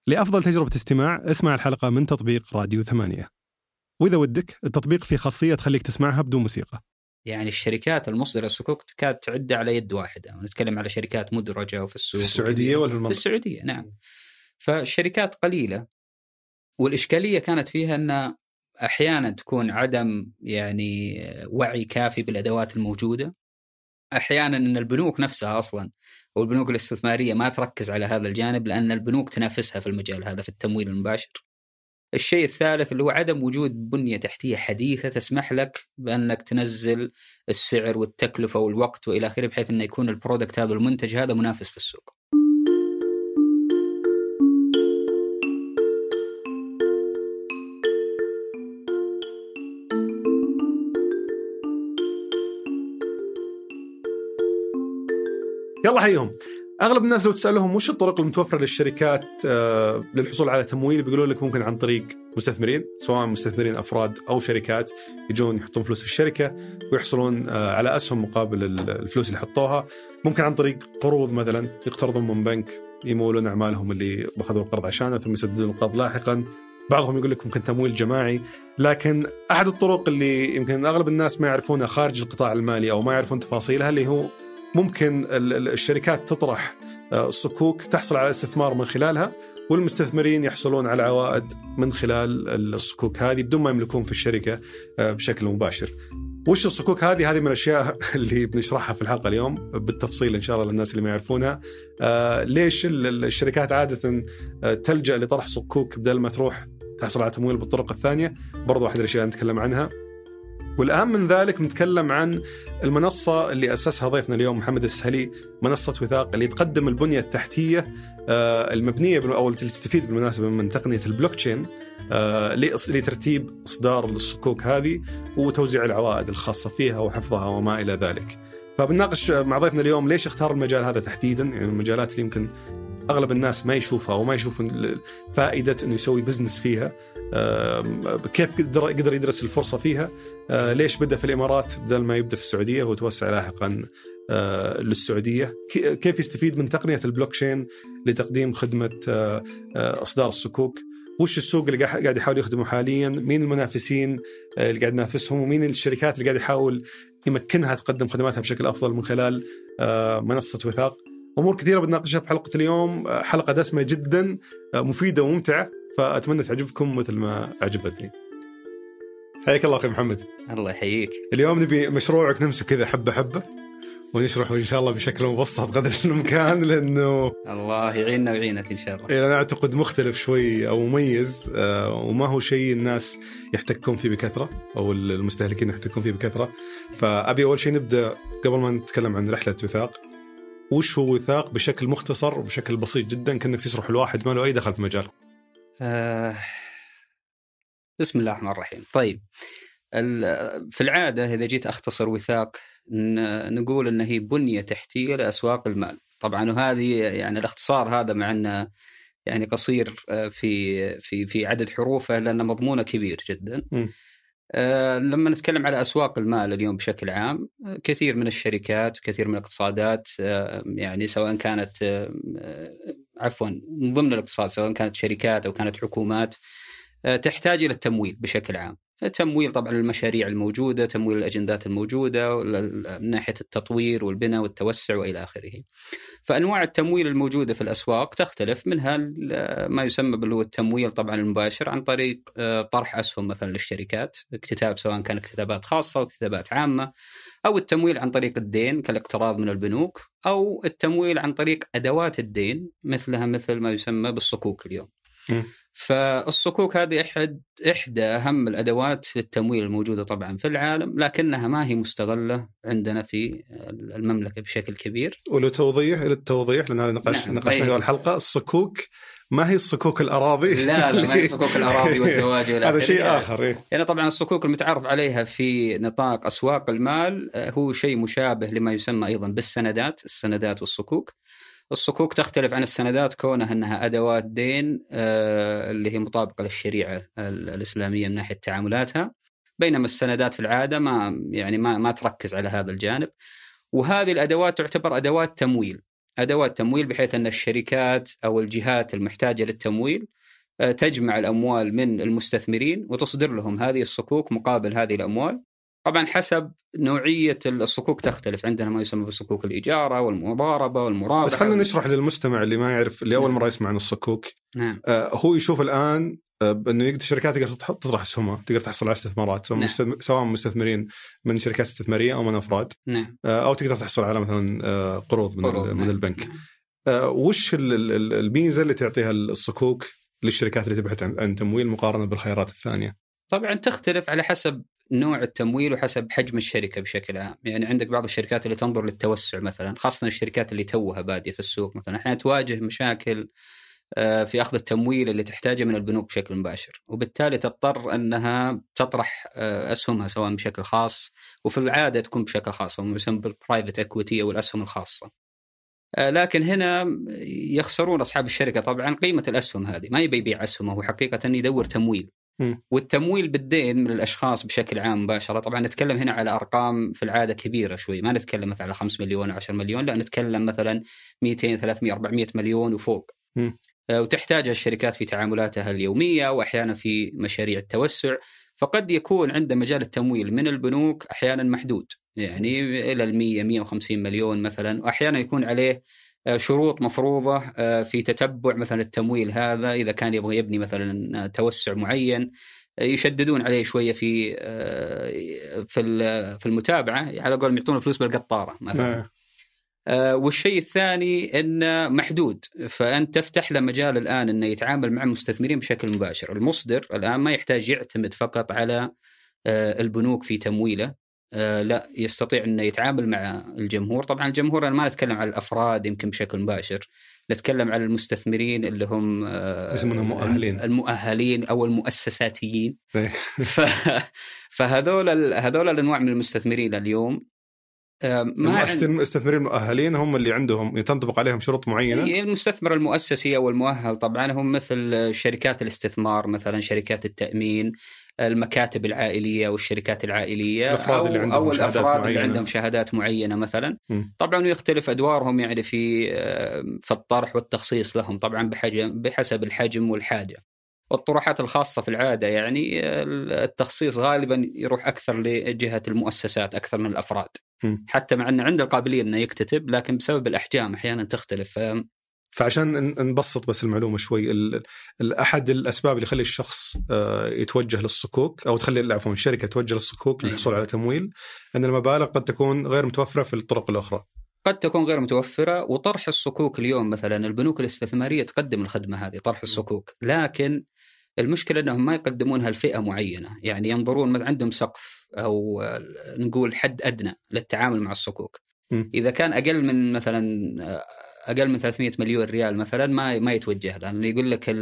لأفضل تجربة استماع اسمع الحلقة من تطبيق راديو 8. وإذا ودك التطبيق فيه خاصية تخليك تسمعها بدون موسيقى. يعني الشركات المصدرة الصكوك تكاد تعد على يد واحدة. نتكلم على شركات مدرجة وفي السوق. في السعودية ولا في المنطقة؟ في السعودية نعم. فالشركات قليلة، والإشكالية كانت فيها أن أحيانا تكون عدم يعني وعي كافي بالأدوات الموجودة. أحيانا أن البنوك نفسها أصلا والبنوك الاستثمارية ما تركز على هذا الجانب، لأن البنوك تنافسها في المجال هذا في التمويل المباشر. الشيء الثالث اللي هو عدم وجود بنية تحتية حديثة تسمح لك بأنك تنزل السعر والتكلفة والوقت وإلى آخره، بحيث أنه يكون البرودكت هذا المنتج هذا منافس في السوق. يلا حيهم. أغلب الناس لو تسألهم وش الطرق المتوفرة للشركات للحصول على تمويل، بيقولوا لك ممكن عن طريق مستثمرين، سواء مستثمرين أفراد أو شركات يجون يحطون فلوس في الشركة ويحصلون على أسهم مقابل الفلوس اللي حطوها. ممكن عن طريق قروض، مثلا يقترضون من بنك يمولون أعمالهم اللي أخذوا القرض عشانه ثم يسددون القرض لاحقا. بعضهم يقول لك ممكن تمويل جماعي. لكن أحد الطرق اللي يمكن أغلب الناس ما يعرفونها خارج القطاع المالي أو ما يعرفون تفاصيلها، اللي هو ممكن الشركات تطرح الصكوك تحصل على استثمار من خلالها، والمستثمرين يحصلون على عوائد من خلال الصكوك هذه بدون ما يملكون في الشركة بشكل مباشر. وش الصكوك هذه من الأشياء اللي بنشرحها في الحلقة اليوم بالتفصيل إن شاء الله للناس اللي ما يعرفونها. ليش الشركات عادة تلجأ لطرح صكوك بدل ما تروح تحصل على تمويل بالطرق الثانية؟ برضو أحد الأشياء نتكلم عنها. والأهم من ذلك نتكلم عن المنصة اللي أسسها ضيفنا اليوم محمد السهلي، منصة وثاق، اللي تقدم البنية التحتية المبنية أو اللي تستفيد بالمناسبة من تقنية البلوكتشين لترتيب إصدار الصكوك هذه وتوزيع العوائد الخاصة فيها وحفظها وما إلى ذلك. فبنناقش مع ضيفنا اليوم ليش اختار المجال هذا تحديدا، يعني المجالات اللي يمكن أغلب الناس ما يشوفها وما يشوفون فائدة أنه يسوي بزنس فيها، كيف قدر يدرس الفرصة فيها، ليش بدأ في الإمارات بدل ما يبدأ في السعودية وتوسع لاحقا للسعودية، كيف يستفيد من تقنية البلوكشين لتقديم خدمة إصدار الصكوك، وش السوق اللي قاعد يحاول يخدمه حاليا، مين المنافسين اللي قاعد ينافسهم، ومين الشركات اللي قاعد يحاول يمكنها تقدم خدماتها بشكل أفضل من خلال منصة وثاق. أمور كثيرة بنناقشها في حلقة اليوم، حلقة دسمة جدا مفيدة وممتعة، فأتمنى تعجبكم مثل ما عجبتني. حياك الله أخي محمد. الله يحييك. اليوم نبي مشروعك نمسك كذا حبة حبة ونشرحه إن شاء الله بشكل مبسط قدر الإمكان، لأنه الله يعيننا ويعينك إن شاء الله. أنا أعتقد مختلف شوي أو مميز، وما هو شيء الناس يحتكون فيه بكثرة أو المستهلكين يحتكون فيه بكثرة. فأبي أول شيء نبدأ قبل ما نتكلم عن رحلة وثاق، وش هو وثاق بشكل مختصر وبشكل بسيط جدا، كأنك تشرح الواحد ما له أي دخل في مجال. بسم الله الرحمن الرحيم. طيب، في العادة إذا جيت أختصر وثاق نقول أنه هي بنية تحتية لأسواق المال. طبعا وهذه يعني الاختصار هذا مع أنه يعني قصير في عدد حروفه، لأنه مضمونه كبير جدا. لما نتكلم على أسواق المال اليوم بشكل عام، كثير من الشركات وكثير من الاقتصادات، يعني سواء كانت من ضمن الاقتصاد، سواء كانت شركات أو كانت حكومات، تحتاج إلى التمويل بشكل عام. تمويل طبعا المشاريع الموجودة، تمويل الأجندات الموجودة من ناحية التطوير والبناء والتوسع وإلى آخره. فأنواع التمويل الموجودة في الأسواق تختلف، منها ما يسمى باللي التمويل طبعا المباشر عن طريق طرح أسهم مثلا للشركات، اكتتاب سواء كان اكتتابات خاصة أو اكتتابات عامة، أو التمويل عن طريق الدين كالاقتراض من البنوك، أو التمويل عن طريق أدوات الدين مثل ما يسمى بالصكوك اليوم. فالصكوك هذه إحدى أهم الأدوات للتمويل الموجودة طبعا في العالم، لكنها ما هي مستغلة عندنا في المملكة بشكل كبير. للتوضيح لأن هذا نقاشنا الحلقة، الصكوك ما هي الصكوك الأراضي. لا ما هي صكوك الأراضي والزواج هذا شيء آخر. يعني طبعا الصكوك المتعارف عليها في نطاق أسواق المال هو شيء مشابه لما يسمى أيضا بالسندات. السندات والصكوك، الصكوك تختلف عن السندات كونها أنها أدوات دين اللي هي مطابقة للشريعة الإسلامية من ناحية تعاملاتها، بينما السندات في العادة ما تركز على هذا الجانب. وهذه الأدوات تعتبر أدوات تمويل، أدوات تمويل بحيث أن الشركات أو الجهات المحتاجة للتمويل تجمع الأموال من المستثمرين وتصدر لهم هذه الصكوك مقابل هذه الأموال. طبعا حسب نوعية الصكوك تختلف، عندنا ما يسمى بصكوك الإجارة والمضاربة والمرابحة. بس خلينا نشرح للمستمع اللي ما يعرف، اللي أول مرة يسمع عن الصكوك. نعم. هو يشوف الآن أنه يقدر الشركات تقدر تطرح أسهمها، تقدر تحصل على استثمارات، نعم. سواء مستثمرين من شركات استثمارية أو من أفراد. نعم. أو تقدر تحصل على مثلا قروض من نعم. البنك. وش الميزة اللي تعطيها الصكوك للشركات اللي تبحث عن تمويل مقارنة بالخيارات الثانية؟ طبعا تختلف على حسب نوع التمويل وحسب حجم الشركة بشكل عام. يعني عندك بعض الشركات اللي تنظر للتوسع مثلا، خاصة الشركات اللي توها بادية في السوق مثلا، أحيانا تواجه مشاكل في أخذ التمويل اللي تحتاجه من البنوك بشكل مباشر، وبالتالي تضطر أنها تطرح أسهمها سواء بشكل خاص، وفي العادة تكون بشكل خاص ويسمى بالبرايفت إكويتي أو الأسهم الخاصة. لكن هنا يخسرون أصحاب الشركة طبعا قيمة الأسهم هذه، ما يبي يبيع أسهمه، هو حقيقة يدور تمويل. والتمويل بالدين من الأشخاص بشكل عام مباشرة، طبعا نتكلم هنا على أرقام في العادة كبيرة شوي، ما نتكلم مثلا على 5 مليون أو 10 مليون، لا نتكلم مثلا 200 300 400 مليون وفوق. وتحتاجها الشركات في تعاملاتها اليومية وأحيانا في مشاريع التوسع. فقد يكون عند مجال التمويل من البنوك أحيانا محدود، يعني إلى 100-150 مليون مثلا، وأحيانا يكون عليه شروط مفروضة في تتبع مثلا التمويل هذا. إذا كان يبغى يبني مثلا توسع معين يشددون عليه شوية في المتابعة، على قول يعطون الفلوس بالقطارة مثلا. والشيء الثاني إنه محدود، فأنت تفتح له مجال الآن إنه يتعامل مع المستثمرين بشكل مباشر. المصدر الآن ما يحتاج يعتمد فقط على البنوك في تمويله، لا يستطيع أنه يتعامل مع الجمهور. طبعا الجمهور أنا ما نتكلم على الأفراد يمكن بشكل مباشر، نتكلم على المستثمرين اللي هم اسمهم المؤهلين أو المؤسساتيين. فهذول الأنواع من المستثمرين اليوم المستثمرين المؤهلين هم اللي عندهم تنطبق عليهم شروط معينة. المستثمر المؤسسي أو المؤهل طبعا هم مثل شركات الاستثمار مثلا، شركات التأمين، المكاتب العائلية والشركات العائلية، أو الأفراد اللي عندهم شهادات معينة مثلا. طبعا يختلف أدوارهم يعني في الطرح والتخصيص لهم طبعا بحسب الحجم والحاجة. والطروحات الخاصة في العادة يعني التخصيص غالبا يروح أكثر لجهة المؤسسات أكثر من الأفراد، حتى مع أنه عنده القابلية أنه يكتتب، لكن بسبب الأحجام أحيانا تختلف. فعشان نبسط بس المعلومة شوي، أحد الأسباب اللي يخلي الشخص يتوجه للصكوك أو تخلي الشركة توجه للصكوك للحصول على تمويل، أن المبالغ قد تكون غير متوفرة في الطرق الأخرى. قد تكون غير متوفرة. وطرح الصكوك اليوم مثلا البنوك الاستثمارية تقدم الخدمة هذه، طرح الصكوك، لكن المشكلة أنهم ما يقدمونها لفئة معينة. يعني ينظرون عندهم سقف أو نقول حد أدنى للتعامل مع الصكوك. إذا كان أقل من مثلا أقل من 300 مليون ريال مثلا ما يتوجه، لأنه يقول لك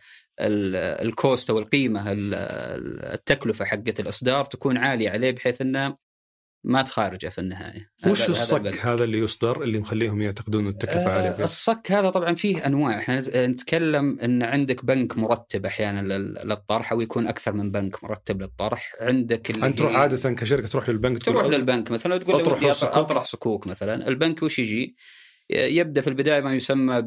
الكوست أو القيمة التكلفة حقة الإصدار تكون عالية عليه بحيث أنه ما تخارجه في النهاية. وش الصك هذا اللي يصدر اللي مخليهم يعتقدون التكلفة عالية فيه؟ الصك هذا طبعا فيه أنواع. احنا نتكلم أن عندك بنك مرتب أحيانا للطرح، أو يكون أكثر من بنك مرتب للطرح. عندك أنت تروح عادة كشركة تروح للبنك، تروح للبنك مثلا تقول أطرح صكوك مثلا. البنك وش يجي يبدأ في البداية ما يسمى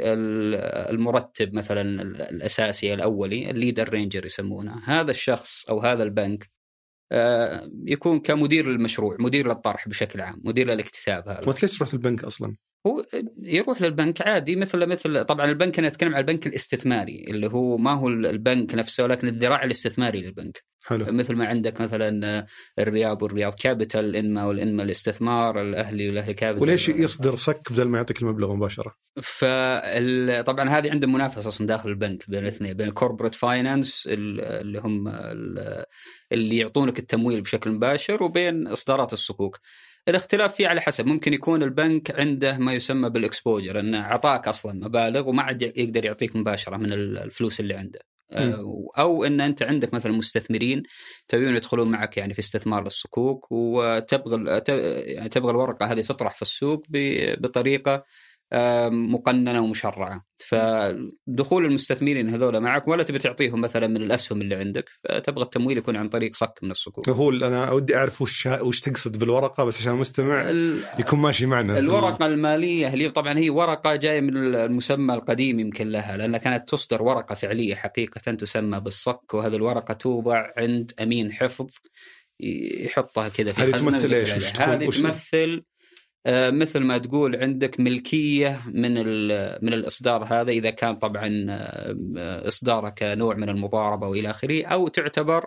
بالمرتب مثلا الأساسي الأولي، الليدر رينجر يسمونه. هذا الشخص أو هذا البنك يكون كمدير للمشروع، مدير للطرح بشكل عام، مدير للاكتتاب. هذا وانت ليش تروح للبنك أصلا؟ هو يروح للبنك عادي مثل طبعا البنك، أنا أتكلم عن البنك الاستثماري اللي هو ما هو البنك نفسه، لكن الذراع الاستثماري للبنك. حلو. مثل ما عندك مثلا الرياض كابيتال، الإنما والإنما الاستثمار، الأهلي والأهلي كابيتال. وليش يصدر صك بدل ما يعطيك المبلغ مباشرة؟ طبعا هذه عندهم منافسة أصلا داخل البنك بين الاثنين، بين الكوربريت فاينانس اللي هم اللي يعطونك التمويل بشكل مباشر، وبين إصدارات الصكوك. الاختلاف فيه على حسب، ممكن يكون البنك عنده ما يسمى بالإكسبوجر، أنه عطاك أصلا مبالغ وما عاد يقدر يعطيك مباشرة من الفلوس اللي عنده. أو أن أنت عندك مثلا مستثمرين تبين يدخلون معك يعني في استثمار للصكوك، وتبغى الورقة هذه تطرح في السوق بطريقة مقننة ومشرعة. فدخول المستثمرين هذول معك ولا تبي تعطيهم مثلا من الأسهم اللي عندك، فتبغى التمويل يكون عن طريق صك من الصكوك. هو أنا أودي أعرف وش تقصد بالورقة بس عشان المستمع يكون ماشي معنا. الورقة المالية اللي طبعا هي ورقة جاية من المسمى القديم يمكن لها، لأنها كانت تصدر ورقة فعلية حقيقة تسمى بالصك، وهذه الورقة توضع عند أمين حفظ يحطها كذا في خزنة. هذه تمثل إيش؟ هذه تمثل مثل ما تقول عندك ملكية من الإصدار هذا، إذا كان طبعا إصداره كنوع من المضاربة وإلى آخره، أو تعتبر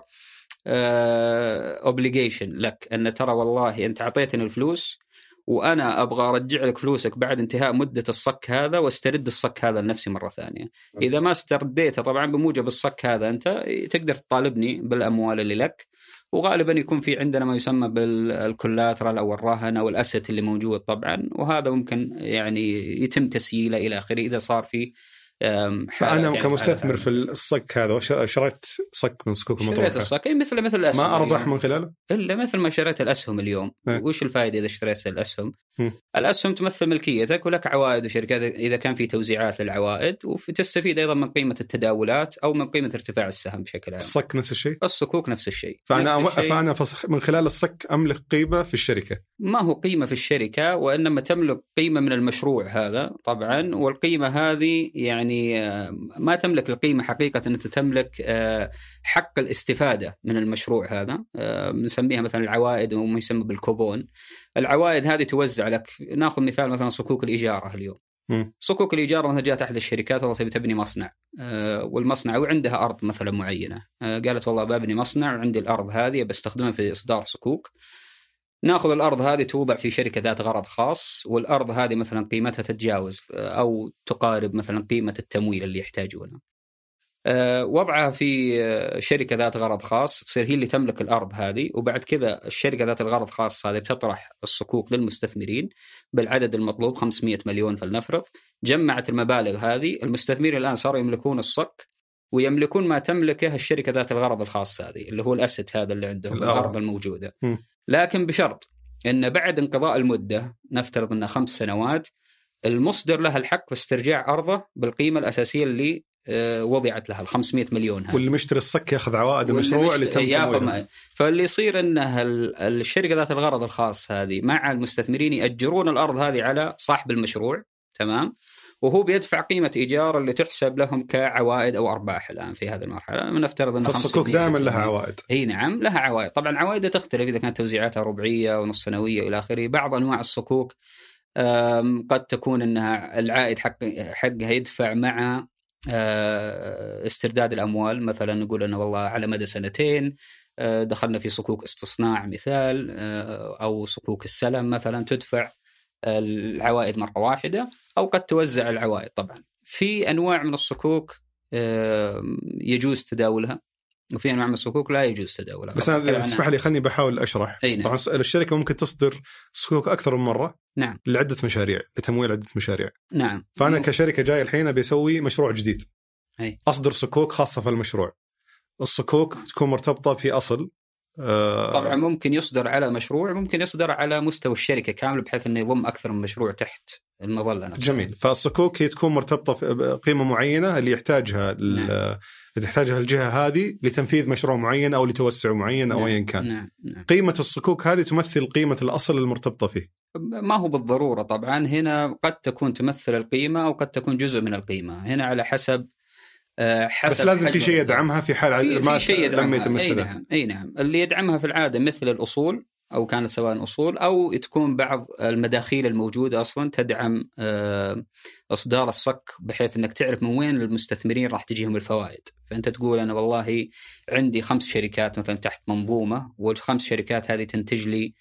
obligation لك أن ترى والله أنت عطيتني الفلوس وأنا أبغى أرجع لك فلوسك بعد انتهاء مدة الصك هذا، واسترد الصك هذا لنفسي مرة ثانية. إذا ما استرديته طبعا بموجب الصك هذا أنت تقدر تطالبني بالأموال اللي لك، وغالبا يكون في عندنا ما يسمى بالكولاترال أو الرهن أو الأسيت اللي موجود طبعا، وهذا ممكن يعني يتم تسييله إلى آخره إذا صار في فأنا يعني كمستثمر في الصك هذا شريت صك من صكوك المطروحة، شريت الصك مثل الأسهم، ما أربح من خلاله إلا مثل ما شريت الأسهم اليوم. وش الفائدة إذا اشتريت الأسهم؟ الأسهم تمثل ملكيتك ولك عوائد وشركات إذا كان في توزيعات للعوائد، وتستفيد أيضا من قيمة التداولات أو من قيمة ارتفاع السهم بشكل عام. الصك نفس الشيء، الصكوك نفس الشيء. فأنا من خلال الصك أملك قيمة في الشركة. ما هو قيمة في الشركة، وإنما تملك قيمة من المشروع هذا طبعا، والقيمة هذه يعني ما تملك القيمة حقيقة، أنت تملك حق الاستفادة من المشروع هذا، نسميها مثلا العوائد وما يسمى بالكوبون. العوائد هذه توزع لك. ناخذ مثال مثلا صكوك الإجارة اليوم. صكوك الإجارة مثلا جاءت أحد الشركات والله تبني مصنع، والمصنع وعندها أرض مثلا معينة، قالت والله ببني مصنع وعندي الأرض هذه بستخدمها في إصدار صكوك. ناخذ الأرض هذه توضع في شركة ذات غرض خاص، والأرض هذه مثلا قيمتها تتجاوز أو تقارب مثلا قيمة التمويل اللي يحتاجونه. وضعها في شركة ذات غرض خاص، تصير هي اللي تملك الأرض هذه، وبعد كذا الشركة ذات الغرض خاص هذه بتطرح الصكوك للمستثمرين بالعدد المطلوب 500 مليون فلنفرض. جمعت المبالغ هذه، المستثمرين الآن صاروا يملكون الصك ويملكون ما تملكه الشركة ذات الغرض الخاص هذه اللي هو الأسد هذا اللي عندهم، الأرض الموجودة. لكن بشرط أن بعد انقضاء المدة، نفترض أنها 5 سنوات، المصدر لها الحق باسترجاع أرضه بالقيمة الأساسية اللي وضعت لها 500 مليون هذه. واللي مشتري الصك ياخذ عوائد المشروع اللي تم تمويله. فاللي يصير أنها الشركة ذات الغرض الخاص هذه مع المستثمرين يأجرون الأرض هذه على صاحب المشروع، تمام، وهو بيدفع قيمة إيجار اللي تحسب لهم كعوائد أو أرباح. الآن في هذه المرحلة نفترض أن الصكوك دائما لها عوائد. هي نعم لها عوائد. طبعا عوائدها تختلف إذا كانت توزيعاتها ربعية ونص سنوية إلى آخره. بعض أنواع الصكوك قد تكون أنها العائد حقها يدفع مع استرداد الأموال. مثلا نقول أنه والله على مدى 2 دخلنا في صكوك استصناع مثال، أو صكوك السلم مثلا تدفع العوائد مرة واحدة، أو قد توزع العوائد. طبعا في أنواع من الصكوك يجوز تداولها، وفي أنواع من الصكوك لا يجوز تداولها. بس أنا اسمح لي خلني بحاول أشرح. نعم. الشركة ممكن تصدر صكوك أكثر من مرة، نعم، لعدة مشاريع، لتمويل عدة مشاريع. نعم. فأنا كشركة جاي الحين بيسوي مشروع جديد، أصدر صكوك خاصة في المشروع. الصكوك تكون مرتبطة في أصل. طبعا ممكن يصدر على مشروع، ممكن يصدر على مستوى الشركة كامل بحيث أنه يضم أكثر من مشروع تحت المظلة نفسها. جميل. فالصكوك هي تكون مرتبطة بقيمة معينة اللي يحتاجها تحتاجها الجهة هذه لتنفيذ مشروع معين أو لتوسع معين أو أيا كان. نعم. قيمة الصكوك هذه تمثل قيمة الأصل المرتبطة فيه. ما هو بالضرورة طبعا، هنا قد تكون تمثل القيمة أو قد تكون جزء من القيمة، هنا على حسب بس لازم في شيء يدعمها في حال ما لم يتم السداد. أي نعم. اللي يدعمها في العادة مثل الأصول، أو كانت سواء أصول أو تكون بعض المداخيل الموجودة أصلا تدعم إصدار الصك، بحيث أنك تعرف من وين المستثمرين راح تجيهم الفوائد. فأنت تقول أنا والله عندي 5 شركات مثلا تحت منظومة، وال5 شركات هذه تنتج لي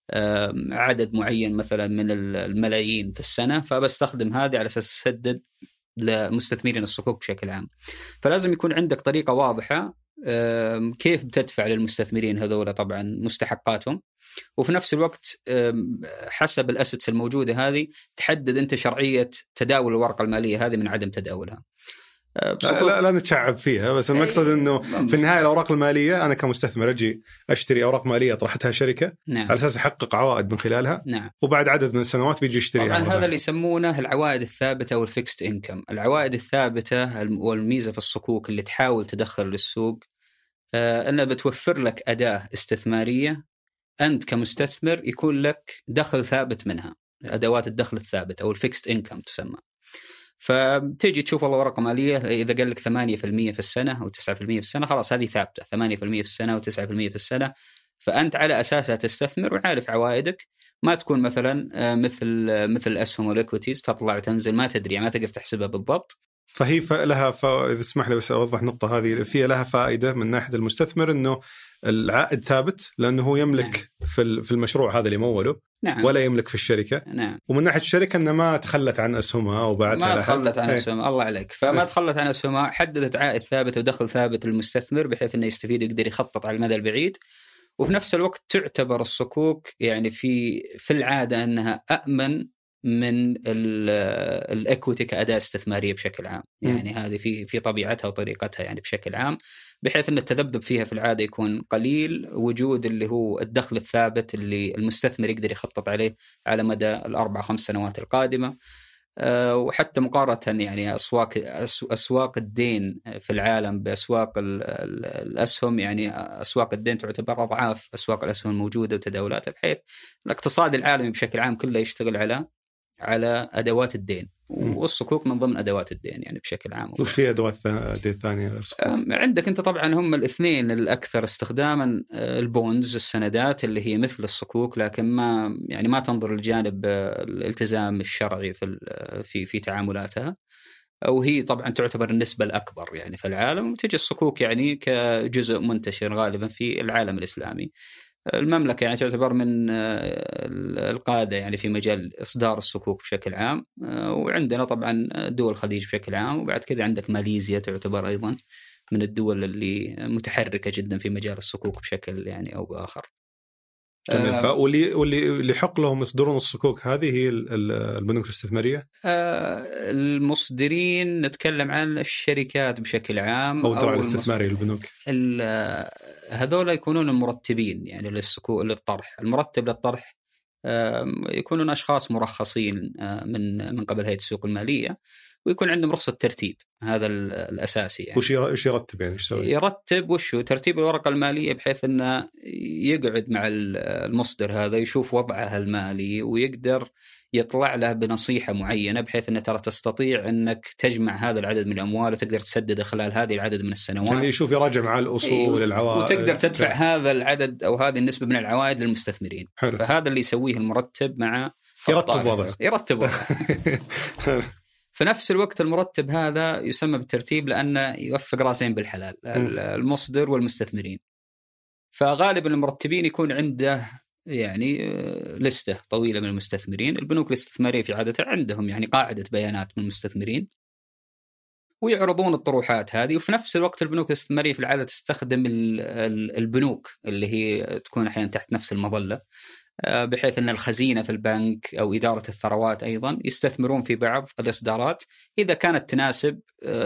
عدد معين مثلا من الملايين في السنة، فبستخدم هذه على أساس أسدد لمستثمرين الصكوك بشكل عام. فلازم يكون عندك طريقة واضحة كيف بتدفع للمستثمرين هذول طبعا مستحقاتهم، وفي نفس الوقت حسب الأسيتس الموجودة هذه تحدد أنت شرعية تداول الورقة المالية هذه من عدم تداولها. لا نتشعب فيها، بس المقصد انه في النهايه الاوراق الماليه انا كمستثمر اجي اشتري اوراق ماليه طرحتها شركه على اساس احقق عوائد من خلالها، وبعد عدد من السنوات بيجي يشتريها. طبعا هذا اللي يسمونه العوائد الثابته او الفيكست انكم. العوائد الثابته والميزه في الصكوك اللي تحاول تدخل للسوق انها بتوفر لك اداه استثماريه انت كمستثمر يكون لك دخل ثابت منها، ادوات الدخل الثابت او الفيكست انكم تسمى. فبتيجي تشوف والله ورقة مالية إذا قال لك 8% في السنة أو 9% في السنة، خلاص هذه ثابتة، 8% في السنة و9% في السنة، فأنت على أساسها تستثمر وعارف عوائدك. ما تكون مثلا مثل أسهم والإكويتيز تطلع وتنزل، ما تدري، ما تقدر تحسبها بالضبط. فهي لها إذا اسمح لي بس أوضح نقطة هذه، فيها لها فائدة من ناحية المستثمر إنه العائد ثابت لأنه هو يملك في المشروع هذا اللي موله، ولا يملك في الشركة. ومن ناحية الشركة أنها ما تخلت عن أسهمها وبعتها ما تخلت عن أسهمها، الله عليك. فما تخلت عن أسهمها، حددت عائد ثابت ودخل ثابت للمستثمر بحيث أنه يستفيد ويقدر يخطط على المدى البعيد. وفي نفس الوقت تعتبر الصكوك يعني في العادة أنها أأمن من الإكويتي كأداة استثمارية بشكل عام. يعني هذه في طبيعتها وطريقتها يعني بشكل عام، بحيث أن التذبذب فيها في العادة يكون قليل، وجود اللي هو الدخل الثابت اللي المستثمر يقدر يخطط عليه على مدى 4-5 سنوات القادمة. وحتى مقارنة يعني أسواق الدين في العالم بأسواق الأسهم، يعني أسواق الدين تعتبر أضعاف أسواق الأسهم الموجودة وتداولاتها، بحيث الاقتصاد العالمي بشكل عام كله يشتغل على أدوات الدين، والصكوك من ضمن أدوات الدين يعني بشكل عام. وش في أدوات دين ثانية؟ عندك أنت طبعا هم الاثنين الأكثر استخداما، البونز السندات اللي هي مثل الصكوك، لكن ما تنظر للجانب الالتزام الشرعي في تعاملاتها، وهي طبعا تعتبر النسبة الأكبر يعني في العالم. وتجي الصكوك يعني كجزء منتشر غالبا في العالم الإسلامي. المملكة يعني تعتبر من القادة يعني في مجال إصدار الصكوك بشكل عام، وعندنا طبعا دول الخليج بشكل عام، وبعد كذا عندك ماليزيا تعتبر أيضا من الدول اللي متحركة جدا في مجال الصكوك بشكل يعني أو بآخر. واللي حق لهم يصدرون الصكوك هذه هي البنوك الاستثمارية؟ المصدرين نتكلم عن الشركات بشكل عام أو الذراع الاستثماري للبنوك. هذول يكونون المرتبين يعني للطرح. المرتب للطرح يكونون أشخاص مرخصين من قبل هيئة السوق المالية، ويكون عندهم رخصة ترتيب، هذا الأساسي يعني. وش يرتب يعني؟ يرتب وشو ترتيب الورقة المالية، بحيث أنه يقعد مع المصدر هذا يشوف وضعه المالي، ويقدر يطلع له بنصيحة معينة، بحيث أنه ترى تستطيع أنك تجمع هذا العدد من الأموال وتقدر تسدده خلال هذه العدد من السنوات. يعني يشوف يراجع مع الأصول العوائد، وتقدر تدفع هذا العدد أو هذه النسبة من العوائد للمستثمرين. حلو. فهذا اللي يسويه المرتب مع يرتب وضعه. في نفس الوقت المرتب هذا يسمى بالترتيب لأنه يوفق راسين بالحلال، المصدر والمستثمرين. فغالبا المرتبين يكون عنده يعني لستة طويلة من المستثمرين. البنوك الاستثمارية في عادة عندهم يعني قاعدة بيانات من المستثمرين، ويعرضون الطروحات هذه. وفي نفس الوقت البنوك الاستثمارية في العادة تستخدم البنوك اللي هي تكون أحيانا تحت نفس المظلة، بحيث أن الخزينة في البنك أو إدارة الثروات أيضا يستثمرون في بعض الإصدارات إذا كانت تناسب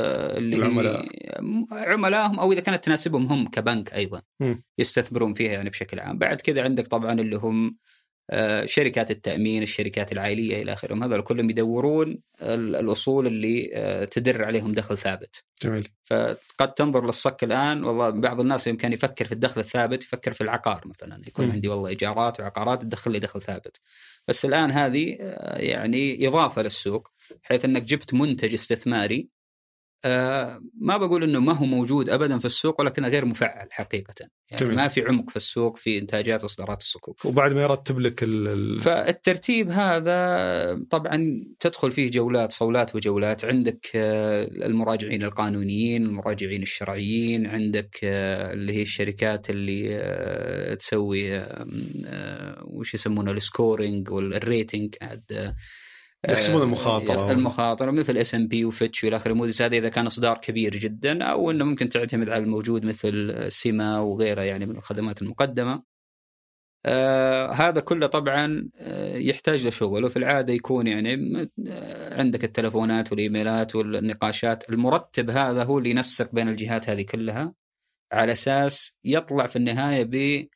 عملائهم، أو إذا كانت تناسبهم هم كبنك أيضا يستثمرون فيها يعني بشكل عام. بعد كذا عندك طبعا اللي هم شركات التأمين، الشركات العائلية إلى آخره، هذول كلهم يدورون الأصول اللي تدر عليهم دخل ثابت. جميل. فقد تنظر للصك الآن، والله بعض الناس يمكن يفكر في الدخل الثابت، يفكر في العقار مثلا، يكون عندي والله إيجارات وعقارات تدخل لي دخل ثابت. بس الآن هذه يعني إضافة للسوق، حيث أنك جبت منتج استثماري ما بقول أنه ما هو موجود أبدا في السوق، ولكنه غير مفعل حقيقة يعني. ما في عمق في السوق في إنتاجات وإصدارات الصكوك. وبعد ما يرتب لك فالترتيب هذا طبعا تدخل فيه جولات، صولات وجولات. عندك المراجعين القانونيين، المراجعين الشرعيين، عندك اللي هي الشركات اللي تسوي وش يسمونه السكورينج والريتنج، تحسبون المخاطرة مثل S&P وفيتش والى آخره. موديز هذا إذا كان إصدار كبير جدا، أو إنه ممكن تعتمد على الموجود مثل سيما وغيره يعني من الخدمات المقدمة. هذا كله طبعا يحتاج لشغل، وفي العادة يكون يعني عندك التلفونات والإيميلات والنقاشات. المرتب هذا هو اللي ينسق بين الجهات هذه كلها على أساس يطلع في النهاية ب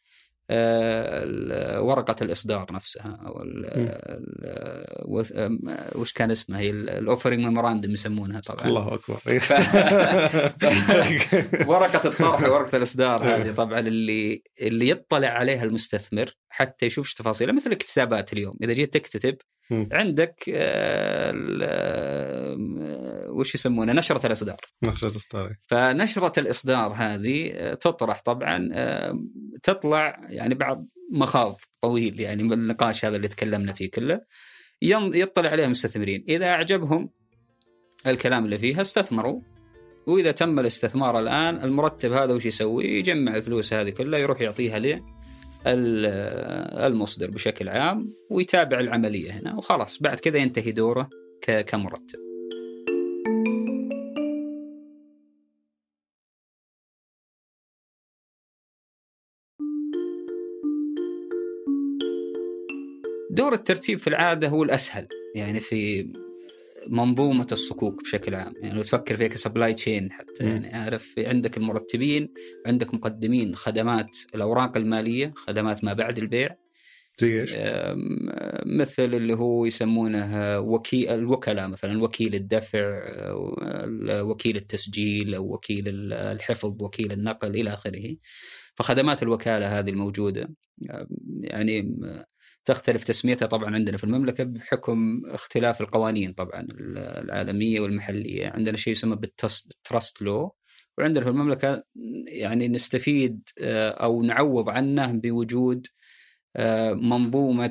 ورقة الإصدار نفسها، أو وش كان اسمها، هي الأوفرينج ميموراندوم يسمونها طبعا. الله أكبر. ورقة الطرح ورقة الإصدار هذه طبعا اللي يطلع عليها المستثمر حتى يشوف تفاصيلها، مثل الكتابات اليوم إذا جيت تكتب عندك وش يسمونه نشرة الإصدار. فنشرة الإصدار هذه تطرح طبعا، تطلع يعني بعد مخاض طويل يعني من النقاش هذا اللي تكلمنا فيه كله، يطلع عليها المستثمرين. إذا أعجبهم الكلام اللي فيها استثمروا، وإذا تم الاستثمار الآن المرتب هذا وش يسوي؟ يجمع الفلوس هذه كلها يروح يعطيها المصدر بشكل عام ويتابع العملية هنا، وخلاص بعد كذا ينتهي دوره كمرتب. دور الترتيب في العادة هو الأسهل يعني في منظومة الصكوك بشكل عام. يعني لو تفكر فيها كسبلاي تشين حتى، يعني عارف عندك المرتبين، عندك مقدمين خدمات الأوراق المالية، خدمات ما بعد البيع، مثل اللي هو يسمونه الوكلاء، مثلا وكيل الدفع، وكيل التسجيل، أو وكيل الحفظ، وكيل النقل إلى آخره. فخدمات الوكالة هذه الموجودة يعني تختلف تسميتها طبعا عندنا في المملكة بحكم اختلاف القوانين طبعا العالمية والمحلية. عندنا شيء يسمى بالتراست لو، وعندنا في المملكة يعني نستفيد أو نعوض عنه بوجود منظومة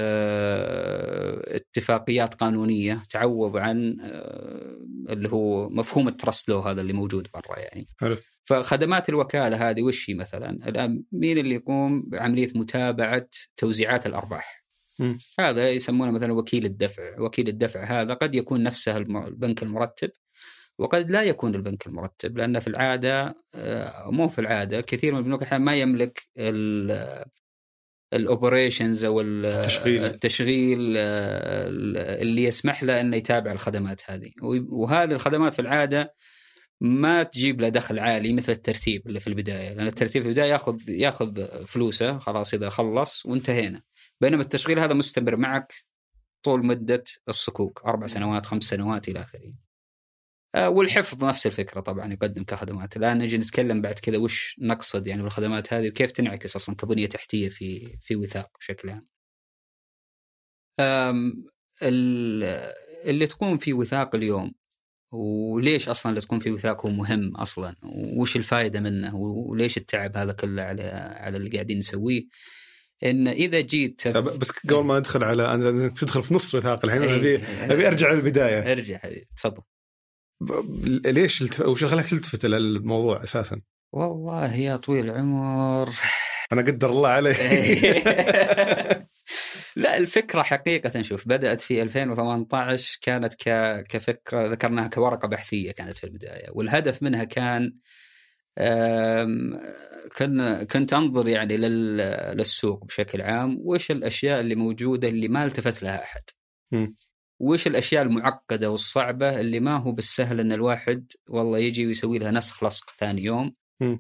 اتفاقيات قانونية تعوض عن اللي هو مفهوم التراست لو هذا اللي موجود برا يعني. فخدمات الوكالة هذه وش هي مثلا؟ الآن مين اللي يقوم بعملية متابعة توزيعات الأرباح؟ هذا يسمونه مثلا وكيل الدفع. وكيل الدفع هذا قد يكون نفسه البنك المرتب، وقد لا يكون البنك المرتب، لأن في العادة مو في العادة كثير من البنوك ما يملك الأوبريشنز أو التشغيل اللي يسمح له أنه يتابع الخدمات هذه. وهذه الخدمات في العادة ما تجيب له دخل عالي مثل الترتيب اللي في البداية، لأن الترتيب في البداية يأخذ فلوسه خلاص إذا خلص وانتهينا، بينما التشغيل هذا مستمر معك طول مدة الصكوك 4 سنوات 5 سنوات إلى آخره. والحفظ نفس الفكرة طبعا يقدم كخدمات. الآن نجي نتكلم بعد كذا وش نقصد يعني بالخدمات هذه وكيف تنعكس أصلا كبنية تحتية في وثاق بشكل عام. اللي تكون في وثاق اليوم، وليش أصلا اللي تكون في وثاق هو مهم أصلا، وش الفائدة منه، وليش التعب هذا كله على اللي قاعدين نسويه. إن إذا جيت بس قبل ما ندخل على أنا تدخل في نص وثاق الحين، أبي أرجع للبداية. أرجع حبيبي تفضل. ليش وش خلاك تلتفت للموضوع أساسا؟ والله يا طويل العمر أنا قدر الله علي. لا الفكرة حقيقة شوف بدأت في 2018، كانت كفكرة ذكرناها كورقة بحثية كانت في البداية، والهدف منها كان كنت أنظر يعني للسوق بشكل عام، وإيش الأشياء اللي موجودة اللي ما التفت لها أحد، وإيش الأشياء المعقدة والصعبة اللي ما هو بالسهل أن الواحد والله يجي ويسوي لها نسخ لصق ثاني يوم،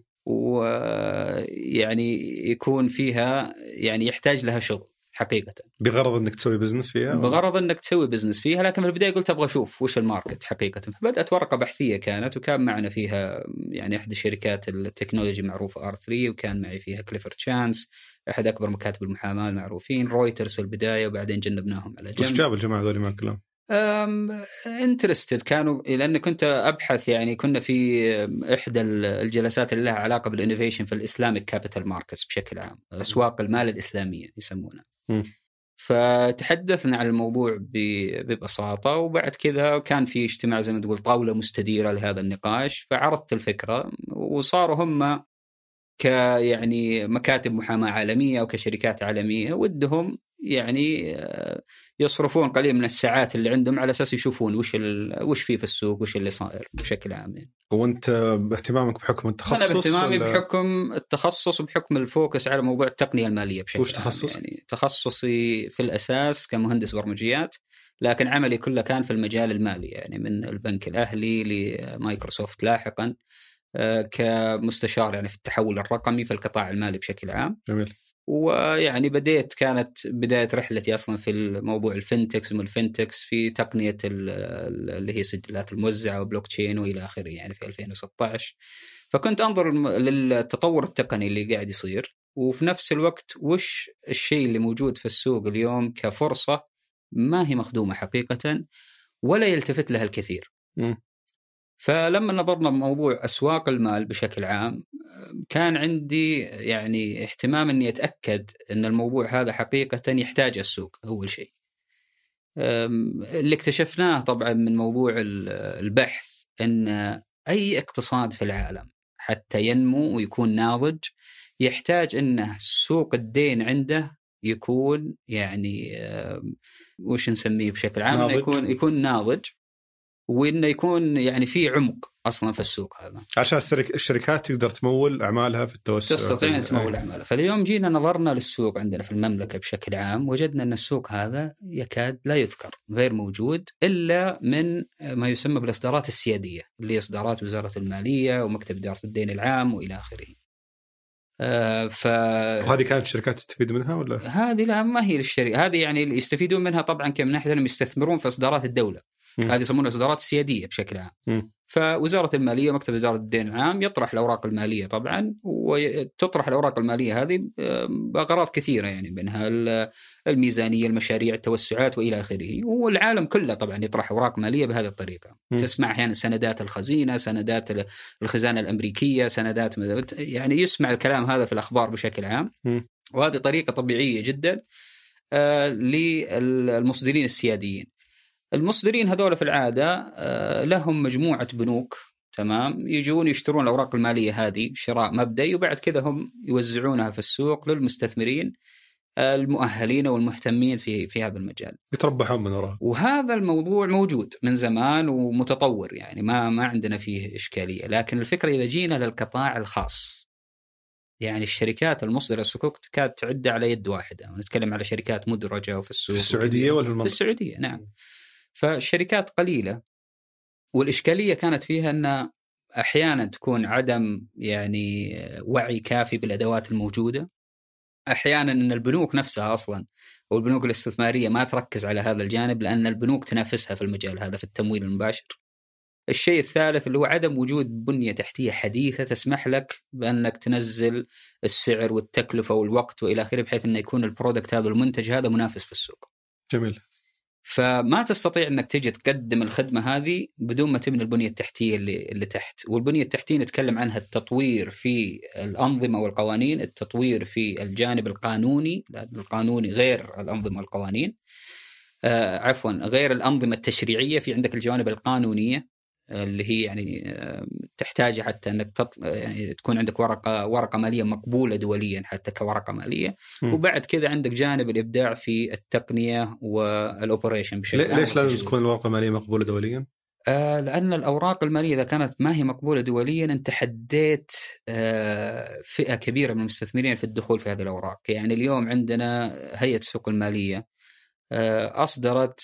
ويعني يكون فيها يعني يحتاج لها شغل حقيقة، بغرض أنك تسوي بزنس فيها، بغرض أنك تسوي بزنس فيها. لكن في البداية قلت أبغى أشوف وش الماركت حقيقة. فبدأت ورقة بحثية كانت، وكان معنا فيها يعني أحد الشركات التكنولوجي معروفة R3، وكان معي فيها كليفورد شانس أحد أكبر مكاتب المحاماة المعروفين، رويترز في البداية، وبعدين جنبناهم على جنب. وش جاب الجماعة ذولي ما كلام؟ انترستد كانوا، لأن كنت أبحث يعني كنا في إحدى الجلسات اللي لها علاقة بالإنوفيشن في الإسلاميك كابيتال ماركتس بشكل عام، أسواق المال الإسلامية يسمونها. فتحدثنا عن الموضوع ببساطة، وبعد كذا كان في اجتماع زي ما تقول طاولة مستديرة لهذا النقاش، فعرضت الفكرة، وصاروا هم يعني مكاتب محاماة عالمية أو كشركات عالمية ودهم يعني يصرفون قليل من الساعات اللي عندهم على أساس يشوفون وش فيه في السوق، وش اللي صاير بشكل عام يعني. وأنت باهتمامك بحكم التخصص؟ أنا باهتمامي بحكم التخصص وبحكم الفوكس على موضوع التقنية المالية بشكل وش تخصص؟ عام يعني. تخصصي في الأساس كمهندس برمجيات، لكن عملي كله كان في المجال المالي، يعني من البنك الأهلي لمايكروسوفت لاحقا كمستشار يعني في التحول الرقمي في القطاع المالي بشكل عام. جميل. ويعني كانت بداية رحلتي أصلا في الموضوع الفينتكس والفينتكس في تقنية اللي هي سجلات الموزعة وبلوك تشين وإلى آخره يعني في 2016. فكنت أنظر للتطور التقني اللي قاعد يصير، وفي نفس الوقت وش الشيء اللي موجود في السوق اليوم كفرصة ما هي مخدومة حقيقة ولا يلتفت لها الكثير. فلما نظرنا بموضوع أسواق المال بشكل عام كان عندي يعني اهتمام أني أتأكد أن الموضوع هذا حقيقة يحتاج السوق. أول شيء اللي اكتشفناه طبعا من موضوع البحث أن أي اقتصاد في العالم حتى ينمو ويكون ناضج يحتاج أنه سوق الدين عنده يكون يعني وش نسميه بشكل عام يكون ناضج، وإنه يكون يعني في عمق أصلا في السوق هذا عشان الشركات تقدر تمول أعمالها في التوسع، تستطيع أن تمول أعمالها. فاليوم جينا نظرنا للسوق عندنا في المملكة بشكل عام، وجدنا أن السوق هذا يكاد لا يذكر، غير موجود إلا من ما يسمى بالإصدارات السيادية اللي هي إصدارات وزارة المالية ومكتب إدارة الدين العام وإلى آخره. وهذه كانت الشركات تستفيد منها ولا؟ هذه لا، ما هي للشركة، هذه يعني اللي يستفيدون منها طبعا كم ناحية أنهم يستثمرون في إصدارات الدولة. هذه يسمونها إصدارات السيادية بشكل عام. فوزارة المالية ومكتب إدارة الدين العام يطرح الأوراق المالية طبعا، وتطرح الأوراق المالية هذه بأغراض كثيرة يعني منها الميزانية، المشاريع، التوسعات وإلى آخره. والعالم كله طبعا يطرح أوراق مالية بهذه الطريقة. تسمع أحيانا سندات الخزينة، سندات الخزانة الأمريكية، سندات يعني يسمع الكلام هذا في الأخبار بشكل عام. وهذه طريقة طبيعية جدا للمصدرين السياديين. المصدرين هذول في العادة لهم مجموعة بنوك، تمام، يجون يشترون الأوراق المالية هذه شراء مبدئي، وبعد كذا هم يوزعونها في السوق للمستثمرين المؤهلين والمهتمين في هذا المجال، يتربحون من وراء. وهذا الموضوع موجود من زمان ومتطور يعني ما عندنا فيه إشكالية. لكن الفكرة إذا جينا للقطاع الخاص، يعني الشركات المصدرة الصكوك كانت تعد على يد واحدة، ونتكلم على شركات مدرجة وفي السوق. في السعودية ولا في المنطقة؟ في السعودية نعم. فالشركات قليلة، والإشكالية كانت فيها أن أحيانا تكون عدم يعني وعي كافي بالأدوات الموجودة، أحيانا أن البنوك نفسها أصلا والبنوك الاستثمارية ما تركز على هذا الجانب، لأن البنوك تنافسها في المجال هذا في التمويل المباشر. الشيء الثالث اللي هو عدم وجود بنية تحتية حديثة تسمح لك بأنك تنزل السعر والتكلفة والوقت وإلى آخره، بحيث أنه يكون البرودكت هذا والمنتج هذا منافس في السوق. جميل. فما تستطيع أنك تجي تقدم الخدمة هذه بدون ما تبني البنية التحتية اللي تحت. والبنية التحتية نتكلم عنها التطوير في الأنظمة والقوانين، التطوير في الجانب القانوني، القانوني غير الأنظمة والقوانين، غير الأنظمة التشريعية. في عندك الجوانب القانونية اللي هي يعني تحتاج حتى أنك يعني تكون عندك ورقة مالية مقبولة دوليا حتى كورقة مالية. وبعد كذا عندك جانب الإبداع في التقنية والأوبريشن بشكل عام. ليش لازم تكون الورقة المالية مقبولة دوليا؟ لأن الأوراق المالية إذا كانت ما هي مقبولة دوليا أنت حديت فئة كبيرة من المستثمرين في الدخول في هذه الأوراق. يعني اليوم عندنا هيئة السوق المالية أصدرت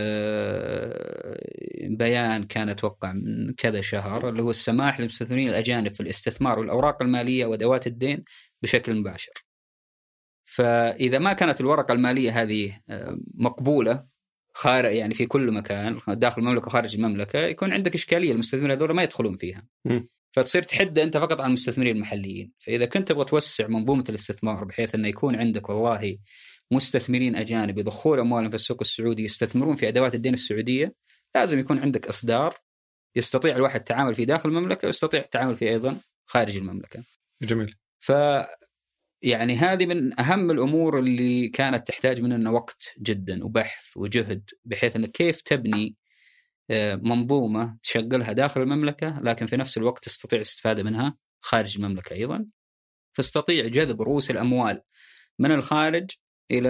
بيان كان أتوقع من كذا شهر، اللي هو السماح للمستثمرين الأجانب في الاستثمار والأوراق المالية وأدوات الدين بشكل مباشر. فإذا ما كانت الورقة المالية هذه مقبولة خارج يعني في كل مكان داخل المملكة وخارج المملكة، يكون عندك إشكالية، المستثمرين هذول ما يدخلون فيها. فتصير تحد أنت فقط على المستثمرين المحليين. فإذا كنت تبغى توسع منظومة الاستثمار بحيث أنه يكون عندك والله مستثمرين أجانب يضخون أموالهم في السوق السعودي يستثمرون في أدوات الدين السعودية، لازم يكون عندك إصدار يستطيع الواحد التعامل فيه داخل المملكة ويستطيع التعامل فيه أيضا خارج المملكة. جميل. يعني هذه من أهم الأمور اللي كانت تحتاج مننا وقت جدا وبحث وجهد، بحيث أنك كيف تبني منظومة تشغلها داخل المملكة لكن في نفس الوقت تستطيع الاستفادة منها خارج المملكة أيضا، تستطيع جذب رؤوس الأموال من الخارج إلى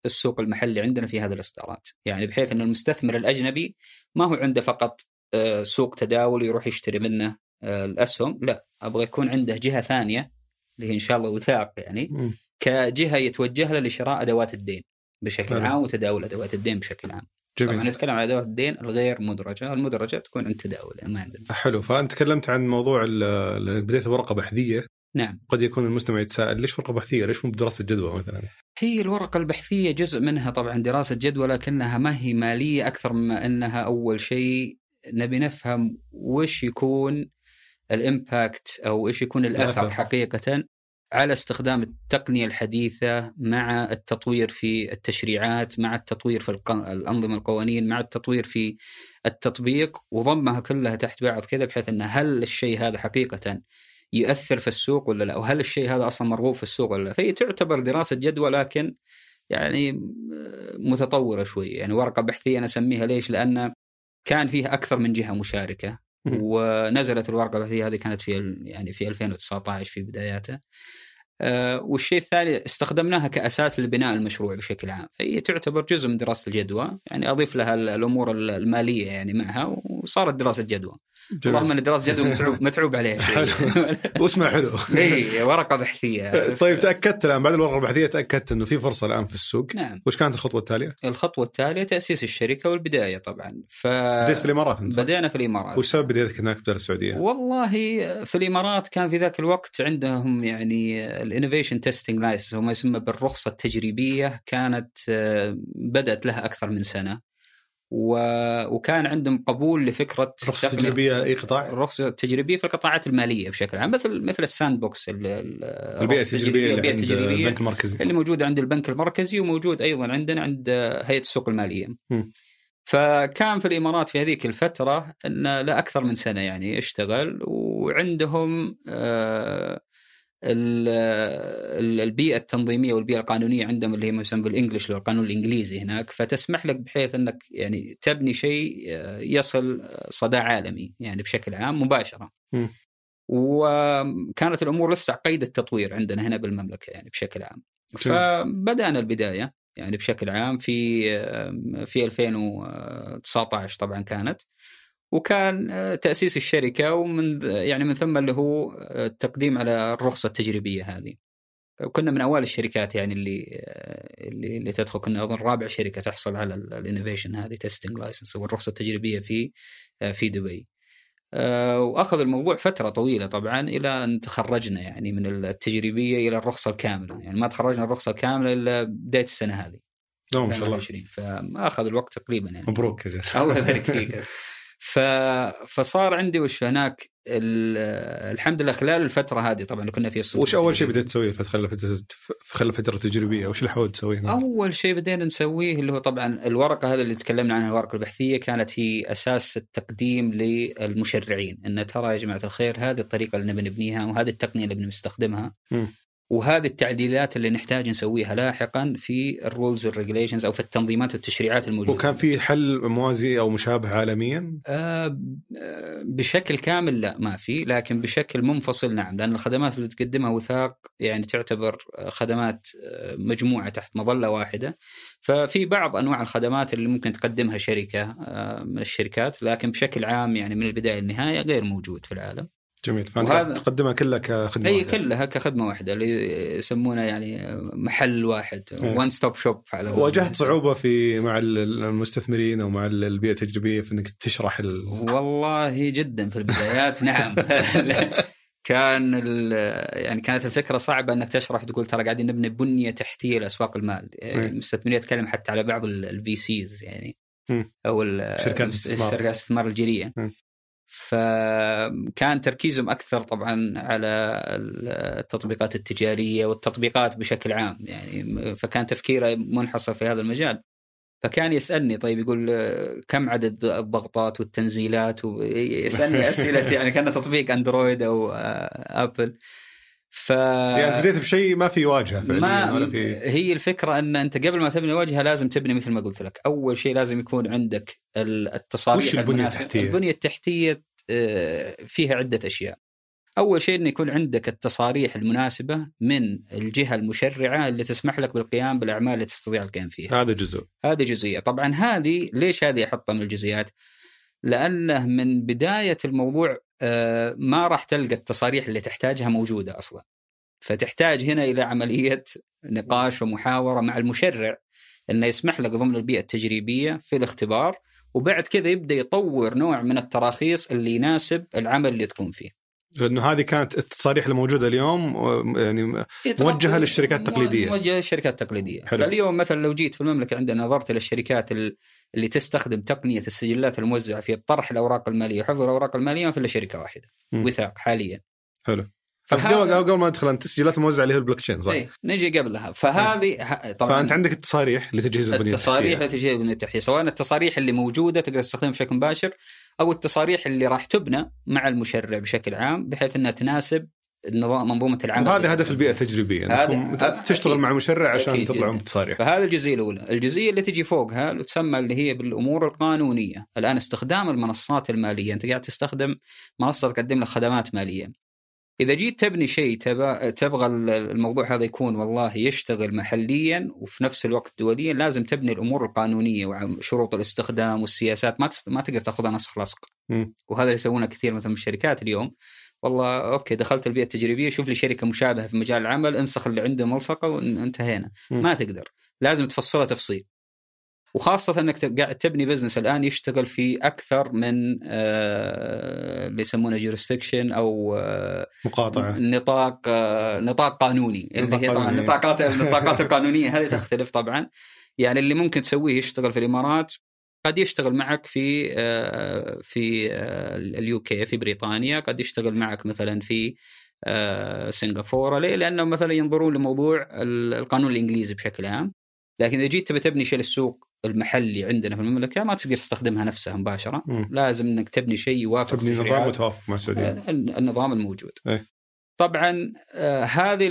السوق المحلي عندنا في هذه الإصدارات، يعني بحيث أن المستثمر الأجنبي ما هو عنده فقط سوق تداول يروح يشتري منه الأسهم، لا، أبغى يكون عنده جهة ثانية اللي هي إن شاء الله وثاق، يعني كجهة يتوجه له لشراء أدوات الدين بشكل عام وتداول أدوات الدين بشكل عام. جميل. طبعا نتكلم عن أدوات الدين الغير مدرجة، المدرجة تكون عند تداول ما عندنا. حلو. فأنت تكلمت عن موضوع بداية ورقة بحثية. نعم. قد يكون المستمع يتساءل ليش ورقة بحثية، ليش مو بدراسة جدوى مثلا؟ هي الورقة البحثية جزء منها طبعا دراسة جدوى، لكنها ما هي مالية أكثر مما أنها أول شيء نبي نفهم وش يكون الإمباكت أو إيش يكون الأثر حقيقة على استخدام التقنية الحديثة مع التطوير في التشريعات، مع التطوير في الأنظمة القوانين، مع التطوير في التطبيق، وضمها كلها تحت بعض كذا، بحيث أن هل الشيء هذا حقيقة يؤثر في السوق ولا لا، وهل الشيء هذا أصلا مرغوب في السوق ولا لا. فهي تعتبر دراسة جدوى لكن يعني متطورة شوي، يعني ورقة بحثية أنا أسميها. ليش؟ لأن كان فيها أكثر من جهة مشاركة، ونزلت الورقة البحثية هذه كانت في 2019 في بداياته. والشيء الثاني استخدمناها كأساس لبناء المشروع بشكل عام، فهي تعتبر جزء من دراسة الجدوى، يعني أضيف لها الأمور المالية يعني معها، وصارت دراسة جدوى. اللهم أن دراسة جدوى متعوب عليها. واسمع حلو. هي ورقة بحثية. طيب تأكدت الآن بعد الورقة البحثية تأكدت إنه في فرصة الآن في السوق. نعم. وش كانت الخطوة التالية؟ الخطوة التالية تأسيس الشركة والبداية طبعا. بديت في الإمارات أنت؟ بدينا في الإمارات. وش سبب بدايتك هناك بدل السعودية؟ والله في الإمارات كان في ذاك الوقت عندهم يعني الانوفيشن تيستينج لايسنس، وما يسمى بالرخصة التجريبية، كانت بدأت لها أكثر من سنة، وكان عندهم قبول لفكرة الرخصة التجريبية أي قطاع؟ الرخصة التجريبية في القطاعات المالية بشكل عام، مثل الساند بوكس، البيئة التجريبية اللي البنك المركزي، اللي موجودة عند البنك المركزي، وموجود أيضا عندنا عند هيئة السوق المالية. فكان في الإمارات في هذيك الفترة أن لا أكثر من سنة يعني اشتغل، وعندهم البيئة التنظيمية والبيئة القانونية عندهم اللي هي يسمى بالإنجليش، اللي هو القانون الإنجليزي هناك، فتسمح لك بحيث أنك يعني تبني شيء يصل صدى عالمي يعني بشكل عام مباشرة. وكانت الأمور لسه قيد التطوير عندنا هنا بالمملكة يعني بشكل عام. فبدأنا البداية يعني بشكل عام في 2019 طبعا كانت، وكان تأسيس الشركة، ومن ثم اللي هو التقديم على الرخصة التجريبية هذه. وكنا من أول الشركات يعني اللي تدخل، كنا أظن رابع شركة تحصل على الانوفيشن هذه تيستينج لايسنس والرخصة التجريبية في دبي. وأخذ الموضوع فترة طويلة طبعا إلى أن تخرجنا يعني من التجريبية إلى الرخصة الكاملة، يعني ما تخرجنا الرخصة الكاملة إلا بداية السنة هذه. ما شاء الله. فما أخذ الوقت تقريبا يعني. مبروك يا الله يبارك فيك. فصار عندي وش هناك الحمد لله خلال الفترة هذه طبعا كنا في الصيف. وش أول شيء بدأت تسويه خلال فترة تجريبية؟ وش اللي حاولت تسويه هناك؟ أول شيء بدينا نسويه اللي هو طبعا الورقة هذا اللي تكلمنا عنها، الورقة البحثية، كانت هي أساس التقديم للمشرعين إن ترى يا جماعة الخير هذه الطريقة اللي نبنيها، وهذه التقنية اللي بنستخدمها، وهذه التعديلات اللي نحتاج نسويها لاحقا في الرولز والريجوليشنز أو في التنظيمات والتشريعات الموجودة. وكان في حل موازي أو مشابه عالميا؟ بشكل كامل لا ما في، لكن بشكل منفصل نعم، لأن الخدمات اللي تقدمها وثاق يعني تعتبر خدمات مجموعة تحت مظلة واحدة. ففي بعض أنواع الخدمات اللي ممكن تقدمها شركة من الشركات، لكن بشكل عام يعني من البداية للنهاية غير موجود في العالم. جميل. فأنت تقدمها كلها كخدمة واحدة؟ كلها كخدمة واحدة، اللي يسمونه يعني محل واحد، one stop shop. واجهت صعوبة مع المستثمرين أو مع البيئة التجريبية في أنك تشرح والله جدا في البدايات. نعم. كانت الفكرة صعبة أنك تشرح تقول ترى قاعدين نبني بنية تحتية لأسواق المال. المستثمرين يتكلم حتى على بعض الVCs يعني أو شركات الاستثمار الجريئة. فكان تركيزهم أكثر طبعا على التطبيقات التجارية والتطبيقات بشكل عام يعني، فكان تفكيره منحصر في هذا المجال. فكان يسألني طيب يقول كم عدد الضغطات والتنزيلات، ويسألني أسئلة يعني كان تطبيق أندرويد أو أبل. يعني بديت بشيء ما في واجهة فعليا. هي الفكرة أن أنت قبل ما تبني واجهة لازم تبني مثل ما قلت لك، أول شيء لازم يكون عندك التصاريح. وش البنية التحتية؟ البنية التحتية فيها عدة أشياء. أول شيء أن يكون عندك التصاريح المناسبة من الجهة المشرعة اللي تسمح لك بالقيام بالأعمال اللي تستطيع القيام فيها. هذا جزئية. طبعا هذه ليش هذه أحطها من الجزئيات؟ لأنه من بداية الموضوع ما راح تلقى التصاريح اللي تحتاجها موجودة أصلا، فتحتاج هنا إلى عملية نقاش ومحاورة مع المشرع أنه يسمح لك ضمن البيئة التجريبية في الاختبار، وبعد كذا يبدأ يطور نوع من التراخيص اللي يناسب العمل اللي تكون فيه. لأنه هذه كانت التصاريح الموجودة اليوم يعني موجهة للشركات التقليدية. موجهة للشركات التقليدية. فاليوم مثلا لو جيت في المملكة عندنا نظرت للشركات اللي تستخدم تقنية السجلات الموزعة في طرح الأوراق المالية وحفظ الأوراق المالية، ما في إلا شركة واحدة وثاق حاليا. حلو. بس قبل ما ندخل التسجيلات الموزعة اللي هي البلوكتشين صح؟ ايه نجي قبلها. فهذه طبعا فأنت عندك التصاريح لتجهيز البنية التحتية. التصاريح لتجهيز البنية التحتية، سواء التصاريح اللي موجودة تقدر تستخدمها بشكل مباشر أو التصاريح اللي راح تبنى مع المشرع بشكل عام بحيث أنها تناسب النظام منظومة العمل. وهذا هدف البيئة التجريبية، تشتغل مع المشرع عشان تطلعون بتصاريح. فهذا الجزئية الأولى. الجزئية اللي تجي فوقها اللي تسمى اللي هي بالأمور القانونية. الآن استخدام المنصات المالية، أنت قاعد تستخدم منصة تقدم لك خدمات مالية. إذا جيت تبني شيء تبغى الموضوع هذا يكون والله يشتغل محليا وفي نفس الوقت دوليا، لازم تبني الأمور القانونية وشروط الاستخدام والسياسات. ما تقدر تأخذها نسخ لصق. وهذا اللي يسوونه كثير مثلا من الشركات اليوم. والله أوكي دخلت البيئة التجريبية، شوف لي شركة مشابهة في مجال العمل، انسخ اللي عنده ملصقة وانتهينا. ما تقدر، لازم تفصلها تفصيل. وخاصة أنك قاعد تبني بزنس الآن يشتغل في أكثر من اللي يسمونه jurisdiction أو مقاطعة، نطاق قانوني. اللي هي طبعا النطاقات القانونية هذه تختلف طبعا. يعني اللي ممكن تسويه يشتغل في الإمارات قد يشتغل معك في اليوكي في بريطانيا، قد يشتغل معك مثلا في سنغافورة. ليه؟ لأنه مثلا ينظرون لموضوع القانون الإنجليزي بشكل عام. لكن إذا جيت تبني شيء للسوق المحلي عندنا في المملكة ما تقدر تستخدمها نفسها مباشرة. لازم إنك تبني شيء يوافق تبني نظام متوافق مع السعودية، النظام الموجود. طبعا هذه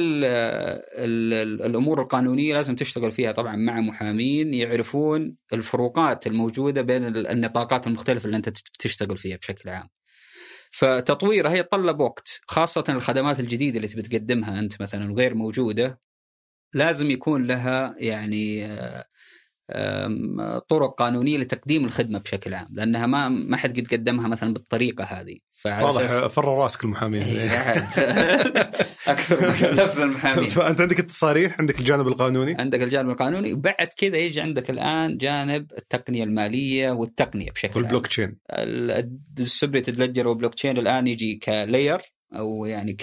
الأمور القانونية لازم تشتغل فيها طبعا مع محامين يعرفون الفروقات الموجودة بين النطاقات المختلفة اللي أنت بتشتغل فيها بشكل عام. فتطويرها يتطلب وقت، خاصة الخدمات الجديدة اللي بتقدمها أنت مثلا وغير موجودة. لازم يكون لها يعني طرق قانونية لتقديم الخدمة بشكل عام، لأنها ما حد قد قدمها مثلا بالطريقة هذه. واضح فر راسك المحامين. أكثر مكلف المحامين. فأنت عندك التصاريح، عندك الجانب القانوني، عندك الجانب القانوني، وبعد كذا يجي عندك الآن جانب التقنية المالية والتقنية بشكل عام. والبلوكتشين، الديستريبيوتد ليدجر والبلوكتشين الآن يجي كلاير أو يعني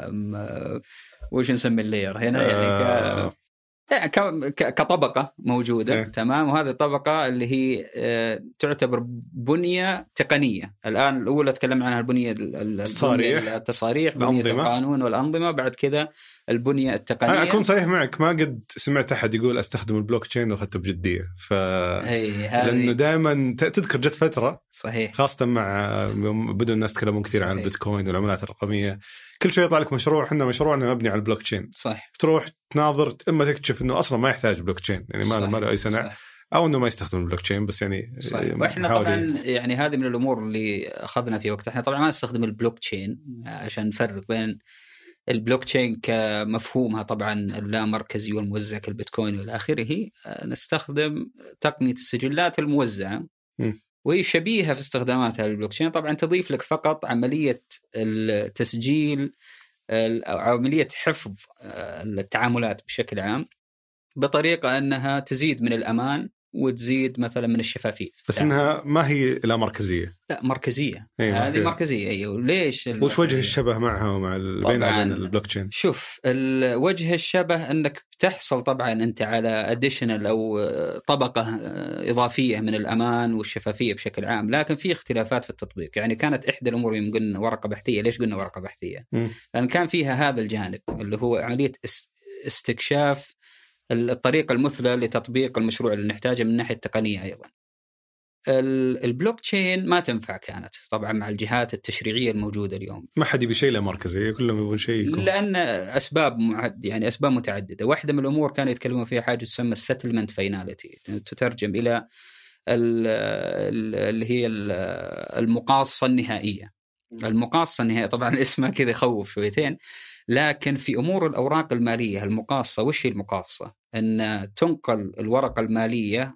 وش نسمي اللاير هنا يعني كطبقة موجودة. تمام. وهذه الطبقة اللي هي تعتبر بنية تقنية. الآن الأولى تكلم عنها البنية التصاريح، بنية القانون والأنظمة، بعد كذا البنية التقنية. أنا أكون صحيح معك، ما قد سمعت أحد يقول أستخدم البلوكتشين وأخذته بجدية. لأنه دائما تذكر جت فترة صحيح، خاصة مع بدأوا الناس يتكلمون كثير عن البيتكوين والعملات الرقمية، كل شوي يطلع لك مشروع. احنا مشروعنا مبني على البلوكتشين. صح. تروح تناظر، اما تكتشف انه اصلا ما يحتاج بلوكتشين، يعني ما له اي صنع. صح. او انه ما يستخدم البلوكتشين بس يعني. واحنا طبعا يعني هذه من الامور اللي اخذنا في وقت. احنا طبعا ما نستخدم البلوكتشين عشان نفرق بين البلوكتشين كمفهومها طبعا اللامركزي والموزع كالبيتكوين والى اخره. نستخدم تقنية السجلات الموزعة وهي شبيهة في استخداماتها للبلوكتشين. طبعا تضيف لك فقط عملية التسجيل أو عملية حفظ التعاملات بشكل عام بطريقة أنها تزيد من الأمان وتزيد مثلا من الشفافية. بس إنها ما هي لا مركزية. لا مركزية. هذه مركزية. أيوة. ليش؟ وش وجه الشبه معها ومع بين البلوكتشين؟ شوف وجه الشبه أنك بتحصل طبعا أنت على additional أو طبقة إضافية من الأمان والشفافية بشكل عام، لكن في اختلافات في التطبيق. يعني كانت إحدى الأمور يوم قلنا ورقة بحثية. ليش قلنا ورقة بحثية؟ لأن كان فيها هذا الجانب اللي هو عملية استكشاف الطريقة المثلى لتطبيق المشروع اللي نحتاجه من ناحية التقنية. أيضا البلوكتشين ما تنفع كانت طبعا مع الجهات التشريعية الموجودة اليوم. ما حد يبي شيء لا مركزي، كلهم يبون شيء يكون. لأن أسباب أسباب متعددة. واحدة من الأمور كانوا يتكلمون فيها حاجة تسمى settlement finality، تترجم إلى اللي هي المقاصة النهائية. المقاصة النهائية طبعا اسمها كذا يخوف شويتين، لكن في أمور الأوراق المالية المقاصة، وش هي المقاصة؟ أن تنقل الورقة المالية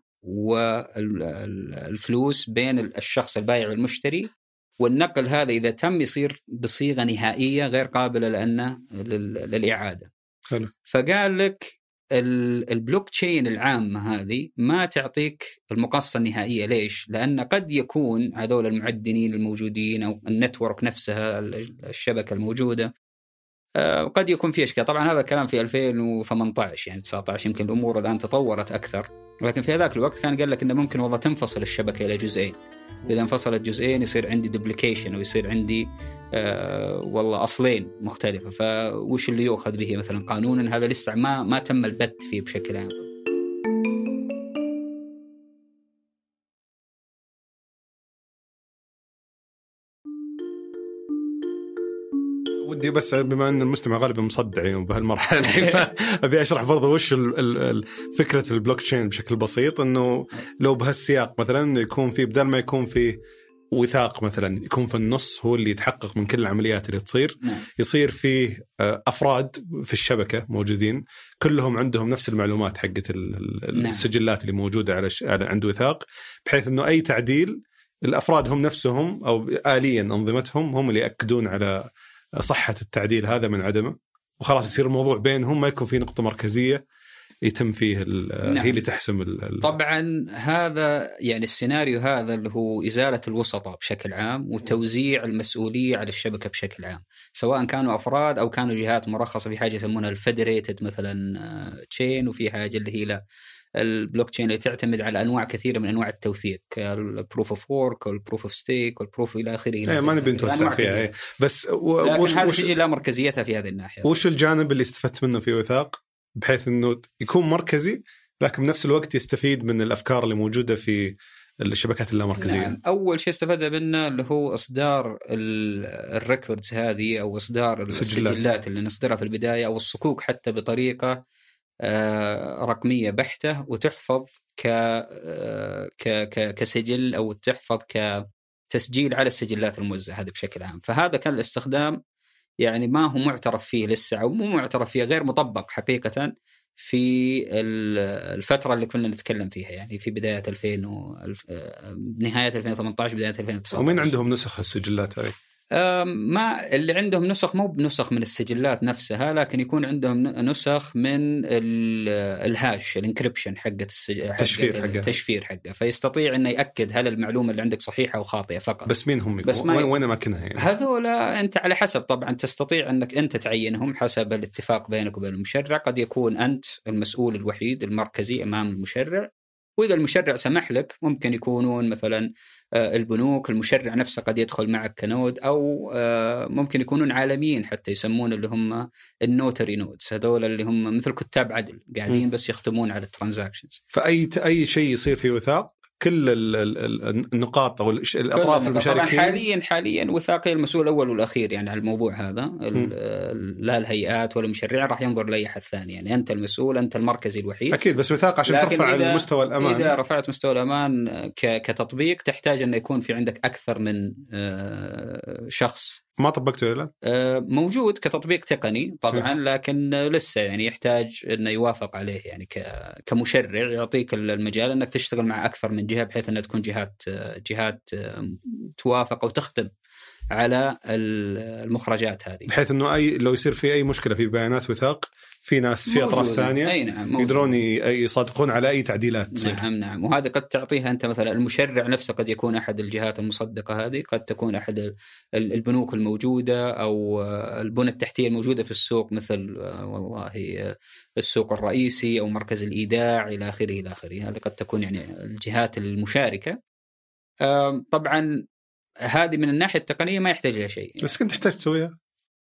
والفلوس بين الشخص البائع والمشتري، والنقل هذا إذا تم يصير بصيغة نهائية غير قابلة للإعادة. حلو. فقال لك البلوك تشين العامة هذه ما تعطيك المقاصة النهائية. ليش؟ لأن قد يكون هذول المعدنين الموجودين أو النتورك نفسها الشبكة الموجودة قد يكون في أشكال. طبعا هذا الكلام في 2018 يعني 19، يمكن الأمور الآن تطورت أكثر، لكن في هذاك الوقت كان قال لك إنه ممكن والله تنفصل الشبكة إلى جزئين، إذا انفصلت جزئين يصير عندي دوبليكيشن ويصير عندي والله أصلين مختلفة. فوش اللي يؤخذ به مثلا قانونا؟ هذا لسه ما تم البت فيه بشكل عام. ودي بس بما أن المستمع غالبا مصدع يعني بهالمرحلة أبي أشرح برضو وش فكرة البلوك تشين بشكل بسيط. أنه لو بهالسياق مثلا أنه يكون في، بدل ما يكون في وثاق مثلا يكون في النص هو اللي يتحقق من كل العمليات اللي تصير، يصير فيه أفراد في الشبكة موجودين كلهم عندهم نفس المعلومات حقت السجلات اللي موجودة على عند وثاق، بحيث أنه أي تعديل الأفراد هم نفسهم أو آليا أنظمتهم هم اللي يأكدون على صحة التعديل هذا من عدمه، وخلاص يصير الموضوع بينهم، ما يكون في نقطة مركزية يتم فيه هي اللي تحسم طبعا هذا يعني السيناريو هذا اللي هو إزالة الوسطاء بشكل عام وتوزيع المسؤولية على الشبكة بشكل عام، سواء كانوا أفراد أو كانوا جهات مرخصة في حاجة يسمونها الفيدريتد مثلا تشين، وفي حاجة اللي هي البلوك تشين اللي تعتمد على أنواع كثيرة من أنواع التوثيق، البروف اوف وورك والبروف اوف ستيك والبروف إلى آخره. ما نبي نتوسع فيها بس هذا تجي لا مركزيتها في هذه الناحية. وش الجانب اللي استفدت منه في وثاق بحيث أنه يكون مركزي لكن بنفس الوقت يستفيد من الأفكار اللي موجودة في الشبكات اللامركزية؟ نعم. أول شيء استفاد منه اللي هو إصدار الريكوردز هذه أو إصدار السجلات اللي نصدرها في البداية، أو الصكوك حتى بطريقة رقمية بحتة وتحفظ كسجل أو تحفظ كتسجيل على السجلات الموزعة هذه بشكل عام. فهذا كان الاستخدام يعني ما هو معترف فيه لسه، أو مو معترف فيه، غير مطبق حقيقة في الفترة اللي كنا نتكلم فيها، يعني في بداية نهاية 2018 بداية 2019. ومن عندهم نسخ السجلات هاي؟ ما اللي عندهم نسخ مو بنسخ من السجلات نفسها، لكن يكون عندهم نسخ من الهاش الانكريبشن حقة التشفير حقه، فيستطيع انه يأكد هل المعلومة اللي عندك صحيحة او خاطئة فقط. بس مين هم؟ وين اماكنها يعني؟ هذولا انت على حسب، طبعا تستطيع انك انت تعينهم حسب الاتفاق بينك وبين المشرع. قد يكون انت المسؤول الوحيد المركزي امام المشرع، وإذا المشرع سمح لك ممكن يكونون مثلا البنوك، المشرع نفسه قد يدخل معك كنود، أو ممكن يكونون عالميين حتى يسمون اللي هم النوتري نودز، هذول اللي هم مثل كتاب عدل قاعدين بس يختمون على الترانزاكشنز. فأي شيء يصير في وثاق كل النقاط أو الأطراف المشاركين حاليا وثاقي المسؤول الأول والأخير يعني على الموضوع هذا، لا الهيئات ولا المشرع راح ينظر لأي أحد ثاني، يعني أنت المسؤول، أنت المركزي الوحيد. أكيد، بس وثاق عشان ترفع المستوى الأمان. إذا رفعت مستوى الأمان كتطبيق تحتاج أن يكون في عندك أكثر من شخص. ما طبقته ولا؟ موجود كتطبيق تقني طبعا، لكن لسه يعني يحتاج أنه يوافق عليه، يعني كمشرع يعطيك المجال أنك تشتغل مع أكثر من جهة، بحيث أنها تكون جهات توافق أو تخدم على المخرجات هذه، بحيث أنه لو يصير في أي مشكلة في بيانات وثاق في ناس في أطراف ثانية نعم يقدرون يصادقون على أي تعديلات تصير. نعم. وهذا قد تعطيها أنت مثلا المشرع نفسه، قد يكون أحد الجهات المصدقة هذه، قد تكون أحد البنوك الموجودة أو البنى التحتية الموجودة في السوق، مثل والله السوق الرئيسي أو مركز الإيداع إلى آخره. هذا قد تكون يعني الجهات المشاركة. طبعا هذه من الناحية التقنية ما يحتاج لها شيء، بس كنت تحتاج تسويها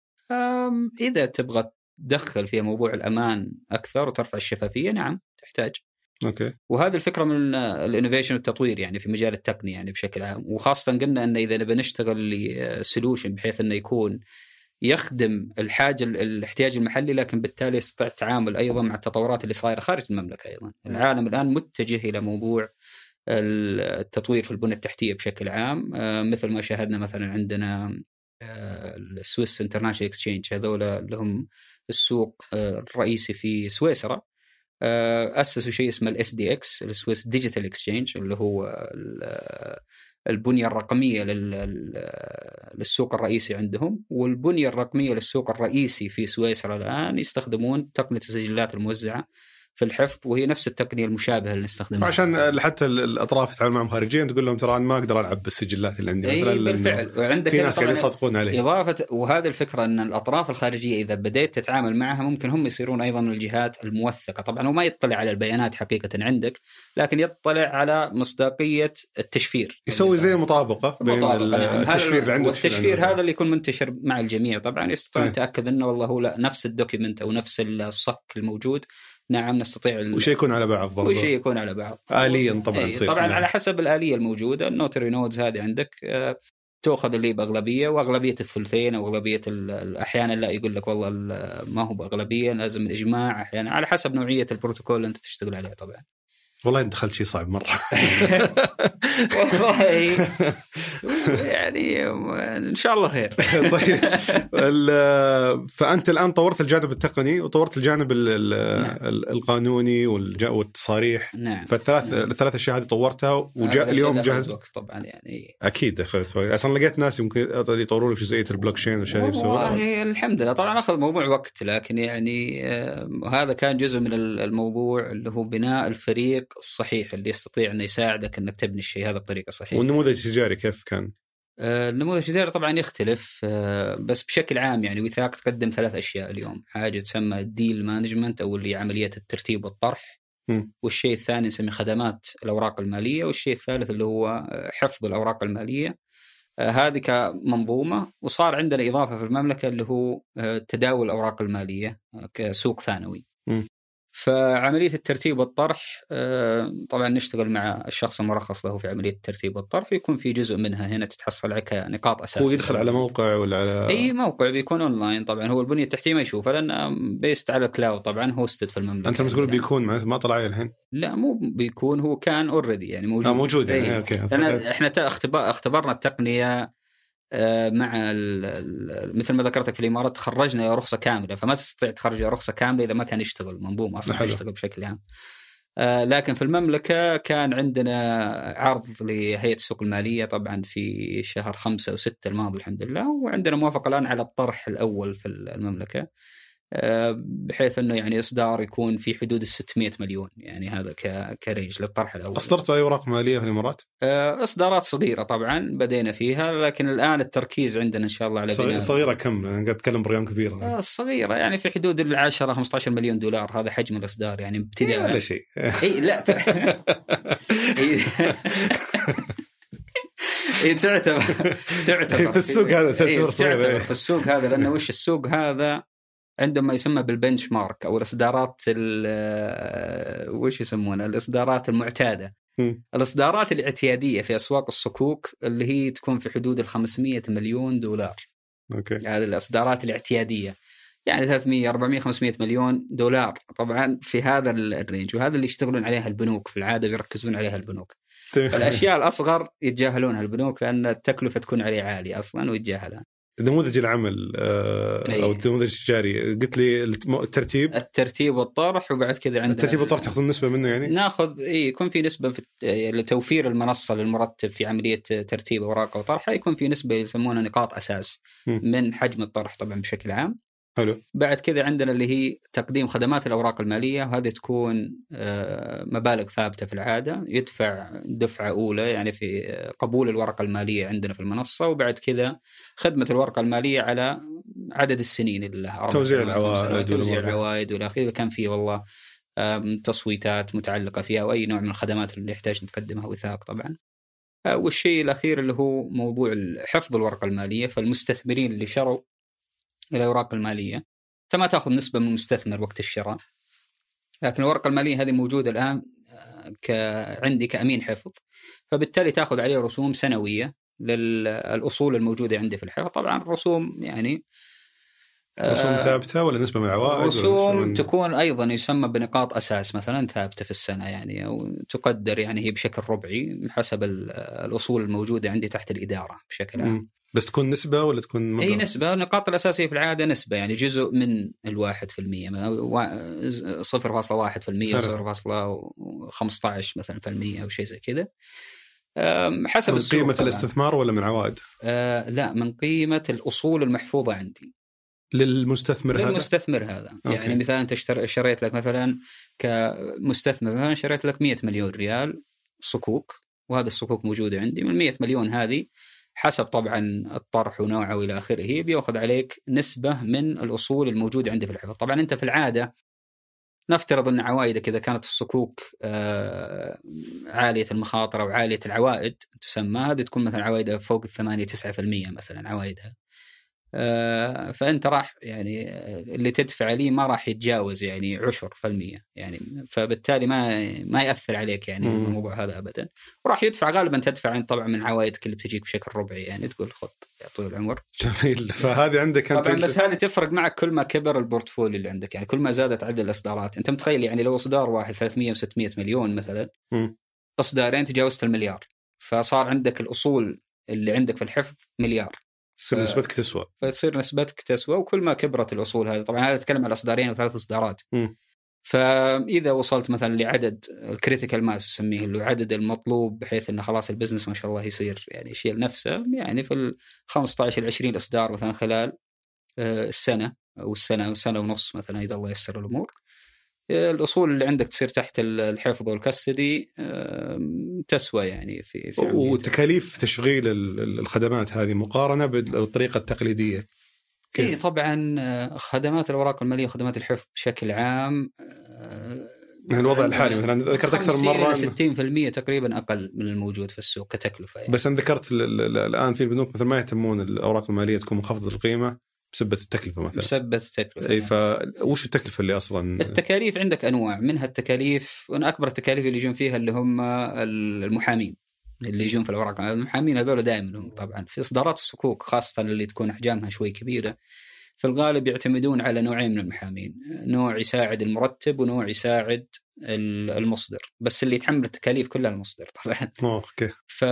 إذا تبغى تدخل في موضوع الأمان أكثر وترفع الشفافية. نعم تحتاج. أوكي. وهذه الفكرة من الانوفيشن والتطوير يعني في مجال التقنية يعني بشكل عام، وخاصة قلنا أن إذا نبي نشتغل لسولوشن بحيث أنه يكون يخدم الاحتياج المحلي، لكن بالتالي يستطيع التعامل أيضا مع التطورات اللي صايرة خارج المملكة. أيضا العالم الآن متجه إلى موضوع التطوير في البنى التحتية بشكل عام، مثل ما شاهدنا مثلا عندنا السويس انترناشونال اكسشينج، هذول لهم السوق الرئيسي في سويسرا. أسسوا شيء اسمه الSDX السويس ديجيتال اكسشينج، اللي هو البنية الرقمية للسوق الرئيسي عندهم. والبنية الرقمية للسوق الرئيسي في سويسرا الآن يستخدمون تقنية السجلات الموزعة في الحفظ، وهي نفس التقنية المشابهة اللي نستخدمها. عشان حتى الأطراف تتعامل معهم خارجيا تقول لهم ترى أنا ما أقدر ألعب بالسجلات اللي عندي مثلا. بالفعل. وعندك في ناس يصدقون عليه. إضافة وهذه الفكرة أن الأطراف الخارجية إذا بدأت تتعامل معها ممكن هم يصيرون أيضا من الجهات الموثقة. طبعا هو ما يطلع على البيانات حقيقة عندك، لكن يطلع على مصداقية التشفير. يسوي زي مطابقة بين التشفير اللي عندك والتشفير هذا اللي يكون منتشر مع الجميع. طبعا يستطيع يتأكد أنه والله هو لا نفس الدوكيمنت أو نفس الصك الموجود. نعم نستطيع وشيء يكون على بعض برضه. وشيء يكون على بعض آليا طبعا. طبعا على حسب الآلية الموجودة. النوتري نودز هذه عندك تأخذ اللي بأغلبية، وأغلبية الثلثين أو أغلبية أحيانا لا يقول لك والله ما هو بأغلبية، لازم الإجماع أحيانا، على حسب نوعية البروتوكول اللي أنت تشتغل عليه. طبعا والله انت دخلت شيء صعب مرة. والله يعني إن شاء الله خير. طيب فأنت الآن طورت الجانب التقني وطورت الجانب القانوني والتصاريح. نعم. فالثلاث أشياء هذه طورتها وجاء اليوم جاهز. طبعا يعني أكيد أخذت وقت. أصلا لقيت ناس يمكن يطوروا لك جزئية البلوكشين والشيء والله الحمد لله. طبعا أخذ موضوع وقت، لكن يعني هذا كان جزء من الموضوع اللي هو بناء الفريق الصحيح اللي يستطيع أن يساعدك أنك تبني الشيء هذا بطريقة صحيحة. والنموذج التجاري كيف كان؟ النموذج التجاري طبعا يختلف، بس بشكل عام يعني وثاق تقدم 3 أشياء اليوم. حاجة تسمى الديل مانجمنت أو اللي عملية الترتيب والطرح، والشيء الثاني نسميه خدمات الأوراق المالية، والشيء الثالث اللي هو حفظ الأوراق المالية. هذه كمنظومة. وصار عندنا إضافة في المملكة اللي هو تداول الأوراق المالية كسوق ثانوي. فعملية الترتيب والطرح طبعا نشتغل مع الشخص المرخص له في عملية الترتيب والطرح، يكون في جزء منها هنا تتحصل على كنقاط أساسية. هو يدخل على موقع ولا على أي موقع بيكون أونلاين. طبعا هو البنية التحتية ما يشوفه لأنه بيست على الكلاود، طبعا هوستد في المملكة. أنت بتقول بيكون ما طلع الحين؟ لا مو بيكون، هو كان أوريدي يعني موجود. يعني. أوكي. إحنا اختبرنا التقنية مع مثل ما ذكرتك في الإمارات خرجنا رخصة كاملة، فما تستطيع تخرج رخصة كاملة إذا ما كان يشتغل منظومة أصلا يشتغل بشكل عام. لكن في المملكة كان عندنا عرض لهيئة السوق المالية طبعا في شهر 5 و6 الماضي الحمد لله، وعندنا موافقة الآن على الطرح الأول في المملكة، بحيث أنه يعني إصدار يكون في حدود 600 مليون، يعني هذا كريج للطرح الأول. أصدرتوا أي أوراق مالية في الإمارات؟ إصدارات صغيرة طبعا بدينا فيها، لكن الآن التركيز عندنا إن شاء الله على بناء. صغيرة كم؟ أنا قاعد أتكلم برقم كبيرة. صغيرة يعني في حدود 10-15 مليون دولار، هذا حجم الإصدار يعني ابتداء. ولا شيء. إيه لا تعتبر في السوق هذا تعتبر في السوق هذا، لأنه وش السوق هذا عندما يسمى بالبنش مارك أو الإصدارات وش يسمونها الإصدارات المعتادة. الإصدارات الاعتيادية في أسواق الصكوك اللي هي تكون في حدود 500 مليون دولار. أوكي. هذه الإصدارات الاعتيادية يعني 300 400 500 مليون دولار طبعا في هذا الرينج، وهذا اللي يشتغلون عليها البنوك في العادة، بيركزون عليها البنوك. الأشياء الأصغر يتجاهلونها البنوك لأن التكلفة تكون عليه عالية أصلا ويتجاهلها. نموذج العمل أو النموذج التجاري قلت لي الترتيب والطرح، وبعد كذا عندنا الترتيب والطرح تأخذ نسبة منه يعني؟ ناخذ يكون في نسبة في لتوفير المنصة للمرتب في عملية ترتيب أوراق وطرحها، يكون في نسبة يسمونها نقاط أساس من حجم الطرح طبعا بشكل عام. حلو. بعد كذا عندنا اللي هي تقديم خدمات الأوراق المالية، وهذه تكون مبالغ ثابتة في العادة، يدفع دفعة أولى يعني في قبول الورقة المالية عندنا في المنصة، وبعد كذا خدمة الورقة المالية على عدد السنين اللي لها، توزيع العوائد والى آخره، إذا كان فيه والله تصويتات متعلقة فيها أو أي نوع من الخدمات اللي يحتاج نقدمها وثاق طبعا. والشيء الأخير اللي هو موضوع حفظ الورقة المالية، فالمستثمرين اللي شروا الأوراق المالية أنت ما تأخذ نسبة من المستثمر وقت الشراء، لكن الورقة المالية هذه موجودة الآن عندي كأمين حفظ، فبالتالي تأخذ عليه رسوم سنوية للأصول الموجودة عندي في الحفظ. طبعا الرسوم يعني رسوم ثابتة ولا نسبة من العوائد؟ رسوم تكون أيضا يسمى بنقاط أساس مثلا ثابتة في السنة يعني، أو تقدر يعني هي بشكل ربعي حسب الأصول الموجودة عندي تحت الإدارة بشكل عام. بس تكون نسبة ولا تكون مبلغ؟ أي نسبة. النقاط الأساسية في العادة نسبة يعني جزء من 1%، 0.1%، 0.15 مثلا في المية أو شيء زي كذا حسب من قيمة الاستثمار ولا من عوائد؟ لا، من قيمة الأصول المحفوظة عندي للمستثمر هذا. يعني مثلا أنت شريت لك مثلا كمستثمر مثلا شريت لك 100 مليون ريال صكوك، وهذا الصكوك موجودة عندي. من 100 مليون هذه حسب طبعا الطرح ونوعه وإلى آخره بيأخذ عليك نسبة من الأصول الموجودة عندي في الحفظ. طبعا أنت في العادة نفترض أن عوائدك إذا كانت الصكوك عالية المخاطر أو عالية العوائد تسمى، هذه تكون مثلا عوائدها فوق 8-9% مثلا عوائدها، فأنت راح يعني اللي تدفع لي ما راح يتجاوز يعني 10% يعني، فبالتالي ما يأثر عليك يعني الموضوع هذا أبدا. وراح يدفع غالبا تدفع أنت طبعا من عوائدك اللي بتجيك بشكل ربعي يعني، تقول خذ يا طويل العمر. جميل. فهذه عندك طبعا بس هذه تفرق معك كل ما كبر البورتفوليو اللي عندك يعني، كل ما زادت عدد الإصدارات. أنت متخيل يعني لو إصدار واحد 300 و600 مليون مثلا، إصدارين تجاوزت المليار، فصار عندك الأصول اللي عندك في الحفظ مليار، تصير نسبتك تسوى. فتصير نسبتك تسوى. وكل ما كبرت الأصول هذه، طبعا هذا أتكلم على إصدارين و3 إصدارات. فإذا وصلت مثلا لعدد الكريتيكال ماس نسميه، اللي عدد المطلوب بحيث إنه خلاص البزنس ما شاء الله يصير يعني يشيل نفسه، يعني في 15-20 إصدار مثلا خلال السنة أو سنة ونص مثلا إذا الله يسر الأمور، الأصول اللي عندك تصير تحت الحفظ والكستدي تسوى يعني في وتكاليف تشغيل الخدمات هذه مقارنة بالطريقة التقليدية. إيه طبعا خدمات الأوراق المالية وخدمات الحفظ بشكل عام يعني الوضع الحالي مثلا ذكرت أكثر من مرة 60% تقريبا أقل من الموجود في السوق كتكلفة يعني. بس أنا ذكرت الآن في البنوك مثلا ما يهتمون الأوراق المالية تكون منخفضة القيمة بسبة التكلفة مثلا. بسبة التكلفة. أي فوش التكلفة اللي أصلا؟ التكاليف عندك أنواع منها. التكاليف وأنا أكبر التكاليف اللي يجون فيها اللي هم المحامين اللي يجون في الأوراق. المحامين هذول دائما هم طبعا في إصدارات الصكوك خاصة اللي تكون أحجامها شوي كبيرة، في الغالب يعتمدون على نوعين من المحامين، نوع يساعد المرتب ونوع يساعد المصدر، بس اللي يتحمل التكاليف كلها المصدر طبعا. أوكي.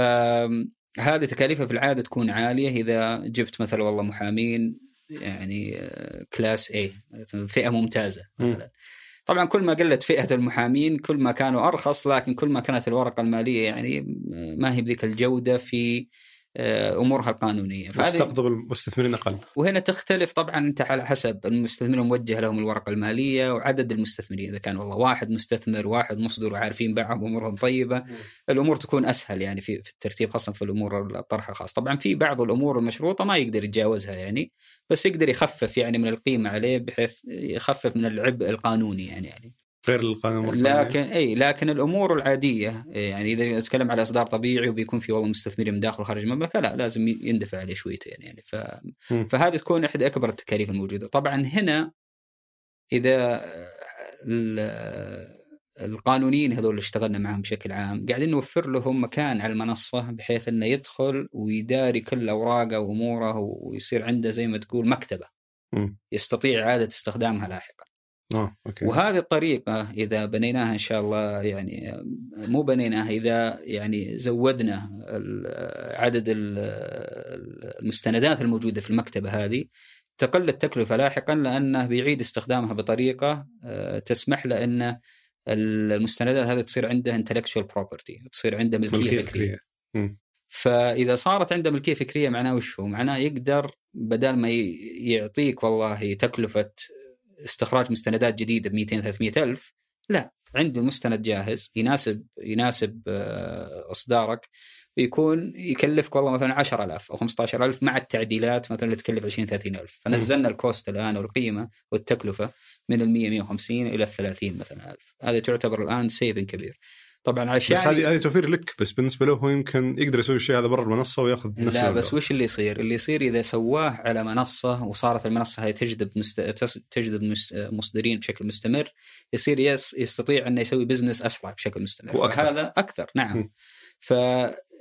فهذه تكاليفها في العادة تكون عالية إذا جبت مثلا والله محامين يعني كلاس A فئة ممتازة مثلا. طبعا كل ما قلت فئة المحامين كل ما كانوا أرخص، لكن كل ما كانت الورقة المالية يعني ما هي بذيك الجودة في أمورها القانونية، تستقطب المستثمرين أقل. وهنا تختلف طبعا أنت على حسب المستثمرين الموجه لهم الورقة المالية وعدد المستثمرين. إذا كان والله واحد مستثمر واحد مصدر وعارفين بعض أمورهم طيبة الأمور تكون أسهل يعني في الترتيب، خاصة في الأمور الطرح الخاص. طبعا في بعض الأمور المشروطة ما يقدر يتجاوزها يعني، بس يقدر يخفف يعني من القيمة عليه بحيث يخفف من العبء القانوني يعني غير القانون. لكن الأمور العادية يعني إذا نتكلم على إصدار طبيعي وبيكون في والله مستثمرين من داخل وخارج المملكة، لا لازم يندفع عليه شويتين يعني. فهذه تكون إحدى أكبر التكاليف الموجودة. طبعا هنا إذا القانونيين هذول اللي اشتغلنا معهم بشكل عام قاعدين نوفر لهم مكان على المنصة بحيث أنه يدخل ويداري كل أوراقه وأموره ويصير عنده زي ما تقول مكتبة يستطيع إعادة استخدامها لاحقا. أوكي. وهذه الطريقة إذا بنيناها إن شاء الله يعني مو بنيناها إذا يعني زودنا عدد المستندات الموجودة في المكتبة هذه تقل التكلفة لاحقا، لأنه بيعيد استخدامها بطريقة تسمح له أن المستندات هذه تصير عنده intellectual property، تصير عنده ملكية فكرية. فإذا صارت عنده ملكية فكرية معناه وش هو؟ معناه يقدر بدل ما يعطيك والله تكلفة استخراج مستندات جديدة ب200-300 ألف، لا عنده المستند جاهز يناسب إصدارك، بيكون يكلفك والله مثلا 10,000 أو 15,000 مع التعديلات مثلا تكلف 20-30 ألف. فنزلنا الكوست الآن والقيمة والتكلفة من 100-150 إلى 30 مثلا ألف. هذا تعتبر الآن سيفن كبير طبعا عشان. بس هذه توفير لك، بس بالنسبة له هو يمكن يقدر يسوي الشيء هذا برا المنصة ويأخذ نفس لا بس وش اللي يصير إذا سواه على منصة وصارت المنصة هاي تجذب مصدرين بشكل مستمر، يصير يستطيع أن يسوي بزنس أسرع بشكل مستمر وهذا أكثر. نعم.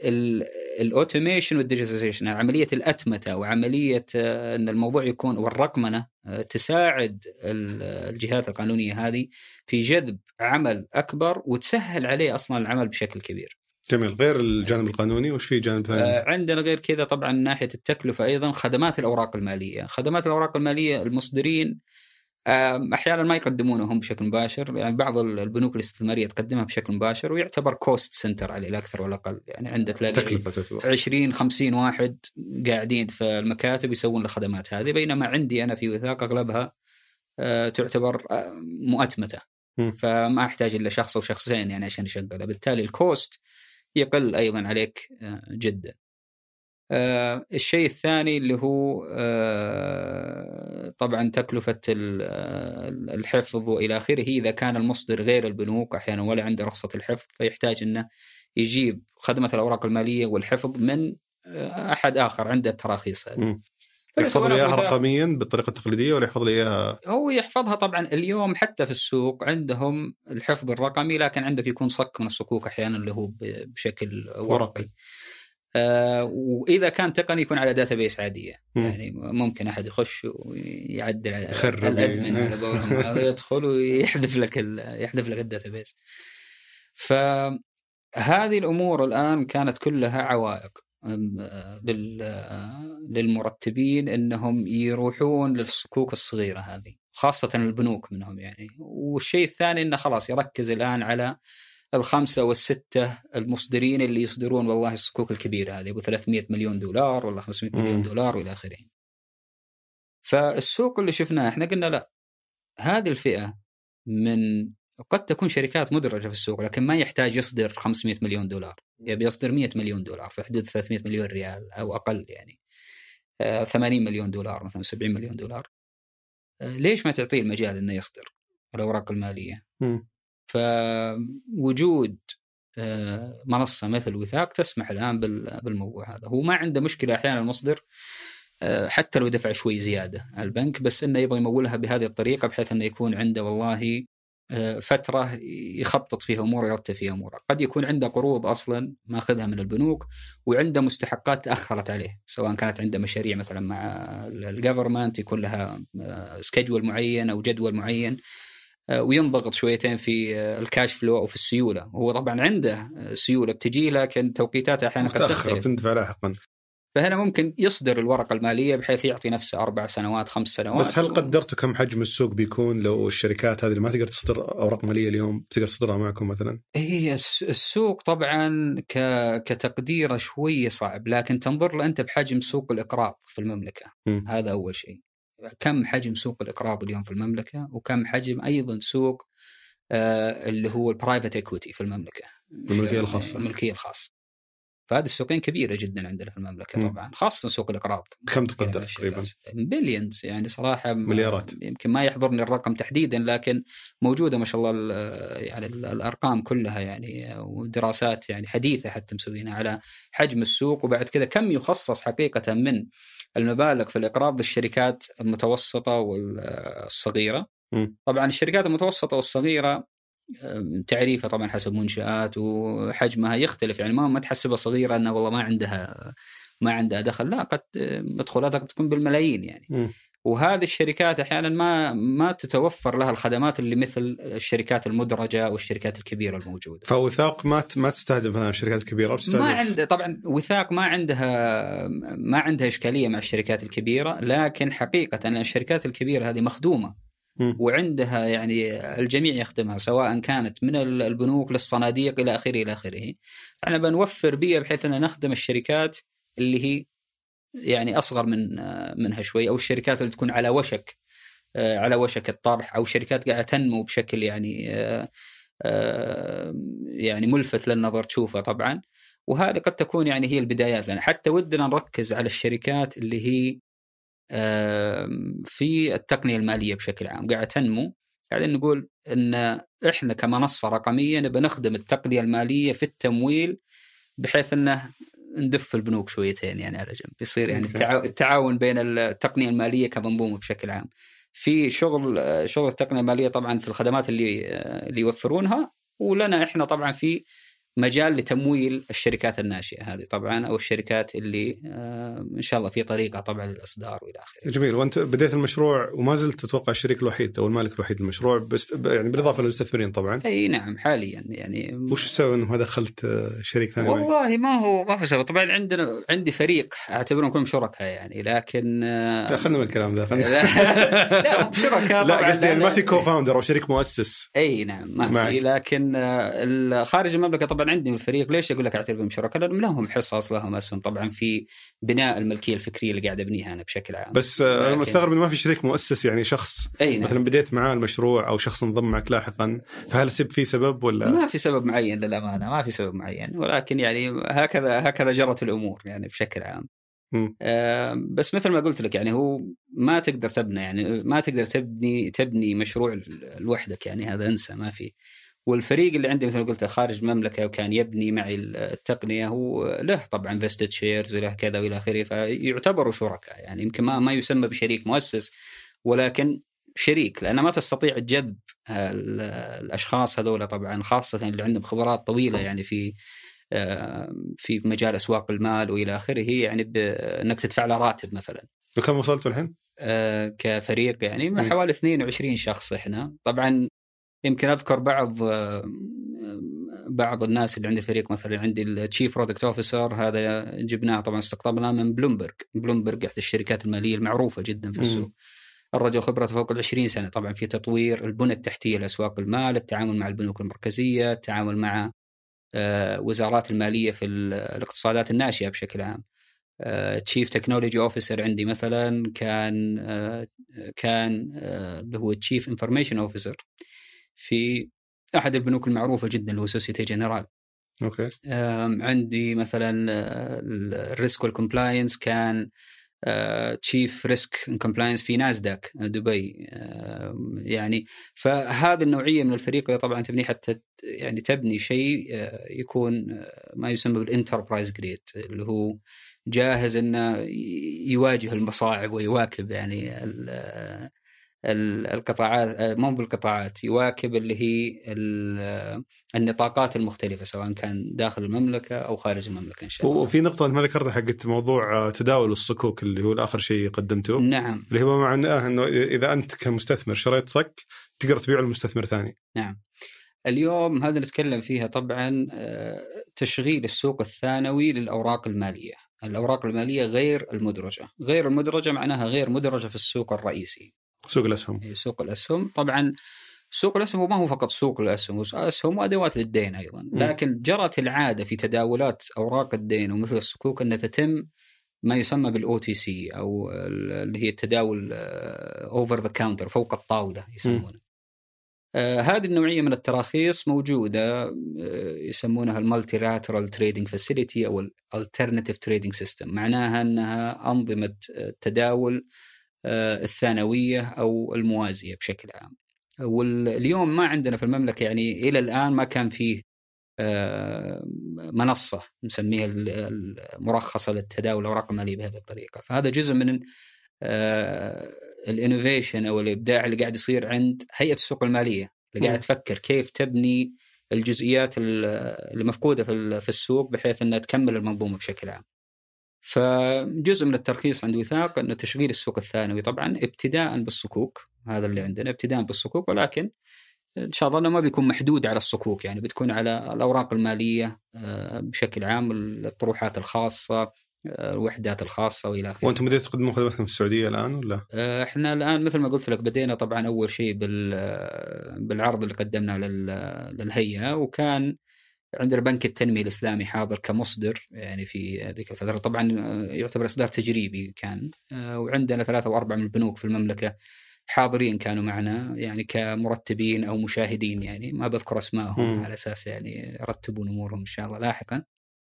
الاوتوميشن والديجيتاليزيشن، عمليه الاتمته وعمليه ان الموضوع يكون والرقمنه تساعد الجهات القانونيه هذه في جذب عمل اكبر وتسهل عليه اصلا العمل بشكل كبير. جميل. غير الجانب القانوني وش في جانب ثاني؟ عندنا غير كذا طبعا ناحيه التكلفه ايضا خدمات الاوراق الماليه. خدمات الاوراق الماليه المصدرين احيانا ما يقدمونهم بشكل مباشر، يعني بعض البنوك الاستثماريه تقدمها بشكل مباشر ويعتبر كوست سنتر عليه لا اكثر ولا اقل. يعني عندك تلاقي 20-50 واحد قاعدين في المكاتب يسوون الخدمات هذه، بينما عندي انا في وثاق اغلبها تعتبر مؤتمته، فما احتاج الا شخص او شخصين يعني عشان يشغلها، بالتالي الكوست يقل ايضا عليك جدا. الشيء الثاني اللي هو طبعا تكلفة الحفظ وإلى آخره. إذا كان المصدر غير البنوك أحيانا ولا عنده رخصة الحفظ فيحتاج أنه يجيب خدمة الأوراق المالية والحفظ من أحد آخر عنده التراخيص هذه. يحفظ لي إياها رقميا بالطريقة التقليدية ولا يحفظ لي إياها؟ هو يحفظها طبعا. اليوم حتى في السوق عندهم الحفظ الرقمي، لكن عندك يكون صك من الصكوك أحيانا اللي هو بشكل ورقي. وإذا كان تقني يكون على داتابيس عادية. يعني ممكن أحد يخش ويعدل الأدمن على قولهم يدخل ويحذف لك الداتابيس. فهذه الأمور الآن كانت كلها عوائق للمرتبين أنهم يروحون للصكوك الصغيرة هذه، خاصة البنوك منهم يعني. والشيء الثاني أنه خلاص يركز الآن على 5 و6 المصدرين اللي يصدرون والله الصكوك الكبيرة هذه أبو 300 مليون دولار ولا 500 مليون دولار وإلى آخره. فالسوق اللي شفناه احنا قلنا لا، هذه الفئة من قد تكون شركات مدرجة في السوق لكن ما يحتاج يصدر 500 مليون دولار، يبي يصدر 100 مليون دولار في حدود 300 مليون ريال أو أقل، يعني 80 مليون دولار مثلا 70 مليون دولار. ليش ما تعطيه المجال إنه يصدر الأوراق المالية؟ فوجود منصة مثل وثاق تسمح الآن بالموضوع هذا. هو ما عنده مشكلة أحيانا المصدر حتى لو دفع شوي زيادة على البنك، بس إنه يبغى يمولها بهذه الطريقة بحيث إنه يكون عنده والله فترة يخطط فيها أمور ويرتب فيها أمور. قد يكون عنده قروض أصلا ما أخذها من البنوك وعنده مستحقات تأخرت عليه، سواء كانت عنده مشاريع مثلا مع الجفرمنت يكون لها سكيدول معين أو جدول معين، وينضغط شويتين في الكاش فلو أو في السيولة. هو طبعا عنده سيولة بتجي لكن توقيتاتها أحيانا قد تختلف تندفع لاحقا، فهنا ممكن يصدر الورقة المالية بحيث يعطي نفسه 4 سنوات 5 سنوات. بس هل قدرتوا كم حجم السوق بيكون لو الشركات هذه اللي ما تقدر تصدر أوراق مالية اليوم تقدر تصدرها معكم مثلا؟ هي السوق طبعا كتقدير شوية صعب، لكن تنظر له أنت بحجم سوق الإقراض في المملكة. هذا أول شيء، كم حجم سوق الإقراض اليوم في المملكة، وكم حجم أيضا سوق اللي هو البرايفت إيكويتي في المملكة، الملكية الخاصة. فهذه السوقين كبيرة جدا عندنا في المملكة طبعا، خاصة سوق الإقراض. كم تقدر تقريبا؟ بليونز يعني صراحة، مليارات يمكن ما يحضرني الرقم تحديدا، لكن موجودة ما شاء الله يعني الأرقام كلها يعني، ودراسات يعني حديثة حتى مسوينها على حجم السوق. وبعد كذا كم يخصص حقيقة من المبالغ في الإقراض للشركات المتوسطة والصغيرة. طبعا الشركات المتوسطة والصغيرة تعريفها طبعا حسب منشآت وحجمها يختلف، يعني ما تحسبها صغيرة أنه والله ما عندها دخل، لا، قد مدخولاتها قد تكون بالملايين يعني. وهذه الشركات أحيانا ما تتوفر لها الخدمات اللي مثل الشركات المدرجة والشركات الكبيرة الموجودة. فوثاق ما تستهدف مثلا الشركات الكبيرة؟ ما عنده طبعا وثاق ما عندها إشكالية مع الشركات الكبيرة، لكن حقيقة أن الشركات الكبيرة هذه مخدومة وعندها يعني الجميع يخدمها، سواء كانت من البنوك للصناديق إلى آخره. احنا بنوفر بيئة بحيث أن نخدم الشركات اللي هي يعني أصغر منها شوي، أو الشركات اللي تكون على وشك الطرح، أو شركات قاعدة تنمو بشكل يعني ملفت للنظر تشوفها طبعا. وهذا قد تكون يعني هي البدايات لنا. حتى ودنا نركز على الشركات اللي هي في التقنية المالية بشكل عام قاعدة تنمو. قاعدين نقول إن إحنا كمنصة رقمية نبي نخدم التقنية المالية في التمويل، بحيث إنه ندف البنوك شويتين يعني على جنب، يصير يعني التعاون بين التقنية المالية كمنظومة بشكل عام في شغل التقنية المالية طبعا في الخدمات اللي يوفرونها، ولنا إحنا طبعا في مجال لتمويل الشركات الناشئة هذه طبعا، أو الشركات اللي إن شاء الله في طريقة طبعا للإصدار وإلى آخره. جميل. وأنت بديت المشروع وما زلت تتوقع الشريك الوحيد أو المالك الوحيد للمشروع، بس يعني بالإضافة للمستثمرين طبعا. أي نعم حاليا يعني. وش السبب أنه ما دخلت شريك ثاني؟ والله ما هو سبب. طبعا عندي فريق أعتبرهم كلهم شركاء يعني، لكن خلنا من الكلام ده. لا شركاء. لا قصدي يعني ما في كوفاوندر أو شريك مؤسس. أي نعم ما في، لكن خارج المملكة طبعا عندي من الفريق. ليش أقول لك أعتبرهم شركاء؟ لأنهم لهم حصص لهم أسهم طبعا في بناء الملكية الفكرية اللي قاعد أبنيها أنا بشكل عام. بس أنا مستغرب إنه ما في شريك مؤسس، يعني شخص نعم. مثلا بديت معاه المشروع أو شخص انضم معك لاحقا، فهل في سبب ولا؟ ما في سبب معين للأمانة، ما في سبب معين، ولكن يعني هكذا جرت الأمور يعني بشكل عام. بس مثل ما قلت لك يعني هو ما تقدر تبني، يعني ما تقدر تبني مشروع لوحدك، يعني هذا انسى ما في. والفريق اللي عندي مثل ما قلت خارج المملكة وكان يبني معي التقنية، هو له طبعا vested shares وله كذا وإلى آخره، فيعتبروا شركاء يعني. يمكن ما يسمى بشريك مؤسس، ولكن شريك، لأن ما تستطيع جذب الأشخاص هذولا طبعا، خاصة اللي عندهم خبرات طويلة يعني في مجال أسواق المال وإلى آخره، يعني بأنك تدفع له راتب مثلا. وكم وصلتوا الحين؟ كفريق يعني مع حوالي 22 شخص إحنا. طبعا يمكن أذكر بعض الناس اللي عندي فريق، مثلا عندي التشيف برودكت أوفيسر، هذا جبناه طبعا استقطبناه من بلومبرج إحدى الشركات المالية المعروفة جدا في السوق. الرجل خبرته فوق 20 سنة طبعا في تطوير البنى التحتية لأسواق المال، التعامل مع البنوك المركزية، التعامل مع وزارات المالية في الاقتصادات الناشئة بشكل عام. تشيف تكنولوجي أوفيسر عندي مثلا كان اللي هو تشيف انفورميشن أوفيسر في أحد البنوك المعروفة جدا اللي هو سوسيتي جنرال. أوكي. عندي مثلا الريسك والكومبلاينس كان تشيف ريسك كومبلاينس في ناسداك دبي. يعني فهذه النوعية من الفريق اللي طبعا تبني حتى يعني تبني شيء يكون ما يسمى بالانتربرايز جريد، اللي هو جاهز انه يواجه المصاعب ويواكب يعني القطاعات، مو بالقطاعات، يواكب اللي هي النطاقات المختلفة سواء كان داخل المملكة أو خارج المملكة إن شاء الله. وفي نقطة ما ذكرتها حقت موضوع تداول الصكوك اللي هو الآخر شيء قدمته. نعم. اللي هو معناه أنه إذا أنت كمستثمر شريت صك تقدر تبيعه لمستثمر ثاني. نعم. اليوم هذا نتكلم فيها طبعا تشغيل السوق الثانوي للأوراق المالية. الأوراق المالية غير المدرجة معناها غير مدرجة في السوق الرئيسي. سوق الأسهم طبعا. سوق الأسهم ما هو فقط سوق الأسهم، أسهم وأدوات للدين أيضا، لكن جرت العادة في تداولات أوراق الدين ومثل الصكوك أن تتم ما يسمى بالOTC أو اللي هي التداول over the counter، فوق الطاولة يسمونه. هذه النوعية من التراخيص موجودة، يسمونها المالتيلاترال تريدينج فاسيليتي أو الالترناتيف تريدينج سيستم. معناها أنها أنظمة التداول الثانوية أو الموازية بشكل عام. واليوم ما عندنا في المملكة يعني إلى الآن ما كان فيه منصة نسميها المرخصة للتداول الأوراق المالية بهذه الطريقة. فهذا جزء من الانوفيشن أو الإبداع اللي قاعد يصير عند هيئة السوق المالية، اللي قاعد تفكر كيف تبني الجزئيات اللي مفقودة في السوق بحيث أنها تكمل المنظومة بشكل عام. فجزء من الترخيص عند وثاق أنه تشغيل السوق الثانوي طبعا ابتداء بالصكوك، هذا اللي عندنا ابتداء بالصكوك، ولكن إن شاء الله ما بيكون محدود على الصكوك، يعني بتكون على الأوراق المالية بشكل عام، الطروحات الخاصة، الوحدات الخاصة وإلى آخره. وأنتم بديتوا تقدموا خدماتكم في السعودية الآن ولا؟ إحنا الآن مثل ما قلت لك بدينا طبعا أول شيء بالعرض اللي قدمنا للهيئة، وكان عندنا بنك التنمية الإسلامي حاضر كمصدر يعني في هذيك الفترة. طبعا يعتبر إصدار تجريبي كان، وعندنا 3 أو 4 من البنوك في المملكة حاضرين كانوا معنا يعني كمرتبين أو مشاهدين، يعني ما بذكر أسمائهم على أساس يعني يرتبون أمورهم إن شاء الله لاحقا.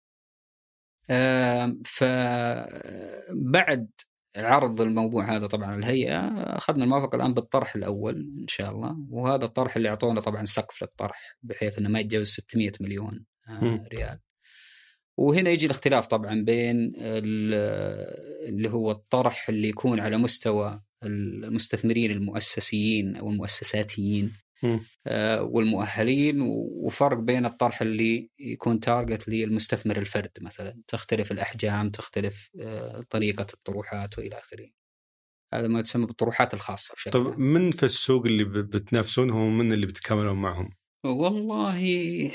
فبعد عرض الموضوع هذا طبعا الهيئة أخذنا الموافقة الآن بالطرح الأول إن شاء الله، وهذا الطرح اللي أعطونا طبعا سقف للطرح بحيث أنه ما يتجاوز 600 مليون ريال. وهنا يجي الاختلاف طبعا بين اللي هو الطرح اللي يكون على مستوى المستثمرين المؤسسيين أو المؤسساتيين والمؤهلين، وفرق بين الطرح اللي يكون تارجت للمستثمر الفرد مثلا، تختلف الأحجام، تختلف طريقة الطروحات وإلى آخره. هذا ما تسمى بالطروحات الخاصة بشكل طب من في السوق اللي بتنافسونهم ومن اللي بتكملون معهم؟ والله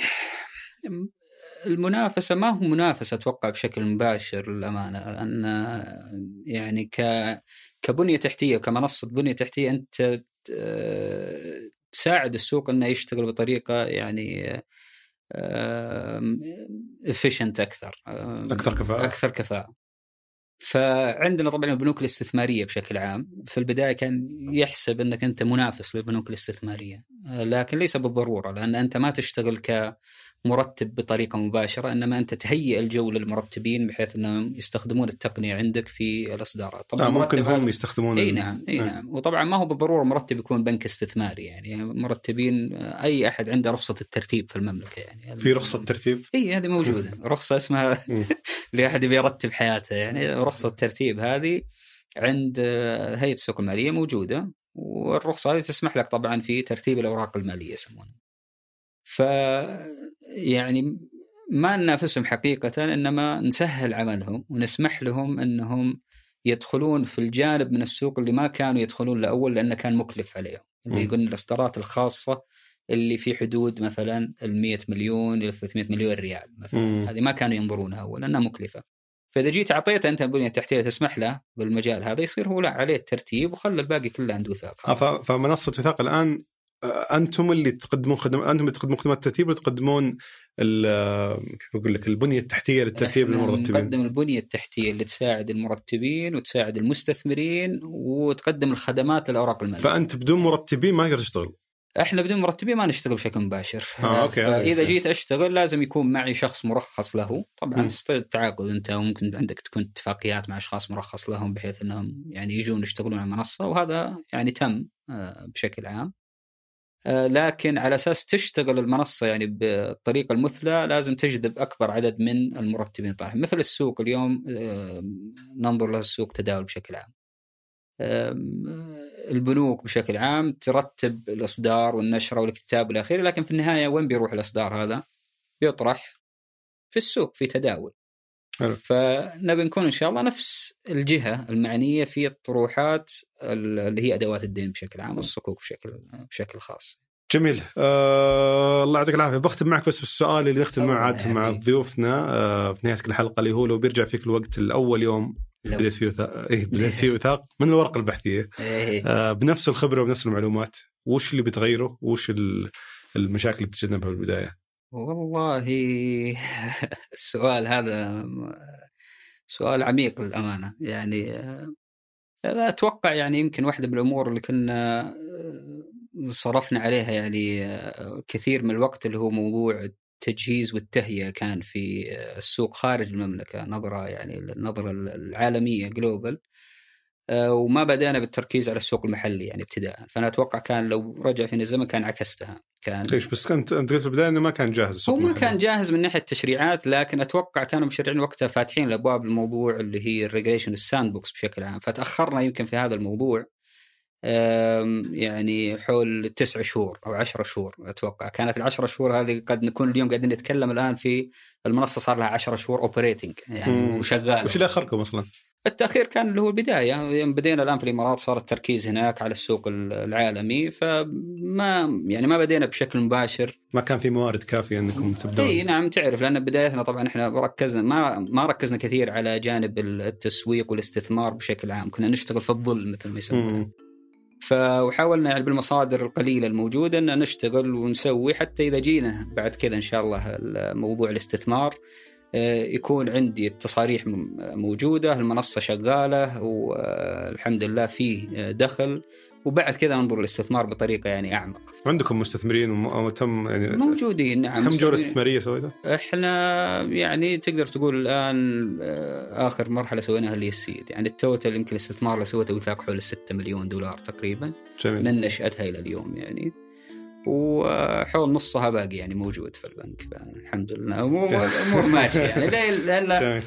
المنافسة ما هو منافسة أتوقع بشكل مباشر للأمانة، لأن يعني كبنية تحتية وكمنصة بنية تحتية أنت تساعد السوق أنه يشتغل بطريقة يعني efficient أكثر كفاءة. فعندنا طبعا البنوك الاستثمارية بشكل عام في البداية كان يحسب أنك أنت منافس للبنوك الاستثمارية، لكن ليس بالضرورة، لأن أنت ما تشتغل كمرتب بطريقة مباشرة، إنما أنت تهيئ الجو للمرتبين بحيث أنهم يستخدمون التقنية عندك في الإصدارات. طبعا ممكن هم يستخدمون أي نعم. وطبعا ما هو بالضرورة مرتب يكون بنك استثماري، يعني مرتبين أي أحد عنده رخصة الترتيب في المملكة، يعني في رخصة ترتيب هذه موجودة رخصة اسمها لأحد بيرتب حياته، يعني رخصة الترتيب هذه عند هيئة السوق المالية موجودة، والرخصة هذه تسمح لك طبعا في ترتيب الأوراق المالية يسمونها. يعني ما ننافسهم حقيقة، إنما نسهل عملهم ونسمح لهم أنهم يدخلون في الجانب من السوق اللي ما كانوا يدخلون لأول لأنه كان مكلف عليهم. اللي يقولون الإصدارات الخاصة اللي في حدود مثلا 100 مليون إلى 300 مليون ريال مثلا، هذه ما كانوا ينظرونها أول لأنها مكلفة. فإذا جيت أعطيته أنت البنية التحتية تسمح له بالمجال هذا، يصير هو لا عليه الترتيب وخلى الباقي كله عنده وثاق. فمنصة وثاق الآن أنتم اللي تقدمون أنتم اللي تقدمون خدمات الترتيب وتقدمون كيف أقول لك البنية التحتية للترتيب للمرتبين. نقدم البنية التحتية اللي تساعد المرتبين وتساعد المستثمرين وتقدم الخدمات للأوراق المالية. فأنت بدون مرتبين ما تقدر تشتغل؟ احنا بدون مرتبين ما نشتغل بشكل مباشر. أوكي. فاذا جيت اشتغل لازم يكون معي شخص مرخص له. طبعا تستطيع التعاقد انت، وممكن عندك تكون اتفاقيات مع اشخاص مرخص لهم بحيث انهم يعني يجون يشتغلون على المنصه، وهذا يعني تم بشكل عام. لكن على اساس تشتغل المنصه يعني بالطريقه المثلى لازم تجذب اكبر عدد من المرتبين. طبعا مثل السوق اليوم ننظر له السوق تداول بشكل عام، البنوك بشكل عام ترتب الإصدار والنشر والاكتتاب والأخير، لكن في النهاية وين بيروح الإصدار هذا؟ بيطرح في السوق في تداول. فنبي نكون إن شاء الله نفس الجهة المعنية في الطروحات اللي هي أدوات الدين بشكل عام والصكوك بشكل خاص. جميل. الله يعطيك العافية. بختم معك بس بالسؤال اللي نختم معه مع ضيوفنا في نهاية الحلقة، اللي هو لو بيرجع فيك الوقت الأول يوم بديت فيه وثاق من الورقة البحثية بنفس الخبرة وبنفس المعلومات، وش اللي بتغيره؟ وش المشاكل اللي بتجنبها بالبداية؟ والله السؤال هذا سؤال عميق للأمانة. يعني لا أتوقع يعني يمكن واحدة من الأمور اللي كنا صرفنا عليها يعني كثير من الوقت اللي هو موضوع التجهيز والتهيئة كان في السوق خارج المملكة، نظرة يعني النظرة العالمية جلوبال، وما بدأنا بالتركيز على السوق المحلي يعني ابتداء. فأنا أتوقع كان لو رجع فينا الزمن كان عكستها. ليش بس أنت قلت في البداية إنه ما كان جاهز السوق المحلي؟ هو ما كان جاهز من ناحية التشريعات، لكن أتوقع كانوا مشرعين وقتها فاتحين الأبواب الموضوع اللي هي الريجوليشن الساند بوكس بشكل عام، فتأخرنا يمكن في هذا الموضوع يعني حول 9 شهور أو 10 شهور. أتوقع كانت 10 شهور هذه قد نكون اليوم قاعدين نتكلم الآن في المنصة صار لها 10 شهور أوبريتنج يعني وشغال. وش اللي أخركم أصلا؟ التأخير كان اللي هو البداية، يوم بدينا الآن في الإمارات صار التركيز هناك على السوق العالمي، فما يعني ما بدينا بشكل مباشر، ما كان في موارد كافية أنكم تبدون. إيه نعم تعرف، لأن بدايتنا طبعا إحنا ركزنا ما ركزنا كثير على جانب التسويق والاستثمار بشكل عام، كنا نشتغل في الظل مثل ما يسمونه. فحاولنا يعني بالمصادر القليلة الموجودة أن نشتغل ونسوي حتى إذا جينا بعد كذا إن شاء الله موضوع الاستثمار يكون عندي التصاريح موجودة، المنصة شغالة والحمد لله فيه دخل، وبعد كذا ننظر للاستثمار بطريقة يعني أعمق. عندكم مستثمرين وتم يعني موجودين نعم. كم جولة استثمارية سويتها؟ إحنا يعني تقدر تقول الآن آخر مرحلة سويناها اللي السيد، يعني التوتال يمكن الاستثمار اللي سويته وثاق حول 6 مليون دولار تقريبا. جميل. من نشأتها إلى اليوم يعني، وحول نصها باقي يعني موجود في البنك، فالحمد لله أمور ماشية يعني. لأن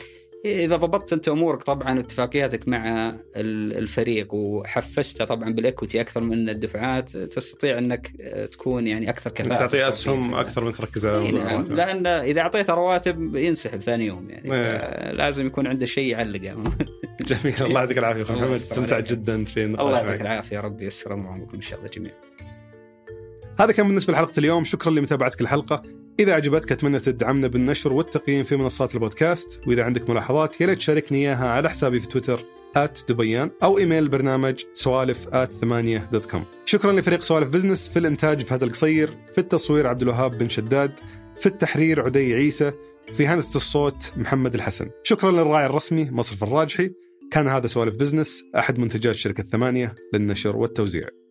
إذا ضبطت أنت أمورك طبعا واتفاقياتك مع الفريق وحفزته طبعا بالإكويتي أكثر من الدفعات، تستطيع أنك تكون يعني أكثر كفاءة. تعطي أسهم أكثر من تركز على الرواتب. لأن إذا أعطيت رواتب ينسحب ثاني يوم يعني لازم يكون عنده شيء يعلقه. جميل. الله يعطيك العافية أخوي محمد، استمتعت جدا في النقاش. الله يعطيك العافية، ربي يسر أموركم إن شاء الله جميعا. هذا كان بالنسبة لحلقة اليوم. شكرا لمتابعتك الحلقة. إذا عجبتك أتمنى تدعمنا بالنشر والتقييم في منصات البودكاست، وإذا عندك ملاحظات يا ريت تشاركني إياها على حسابي في تويتر @دبيان أو إيميل البرنامج سوالف@8.com. شكرا لفريق سوالف بزنس في الإنتاج فهد القصير، في التصوير عبد الوهاب بن شداد، في التحرير عدي عيسى، في هندسة الصوت محمد الحسن. شكرا للراعي الرسمي مصرف الراجحي. كان هذا سوالف بزنس، أحد منتجات شركة 8 للنشر والتوزيع.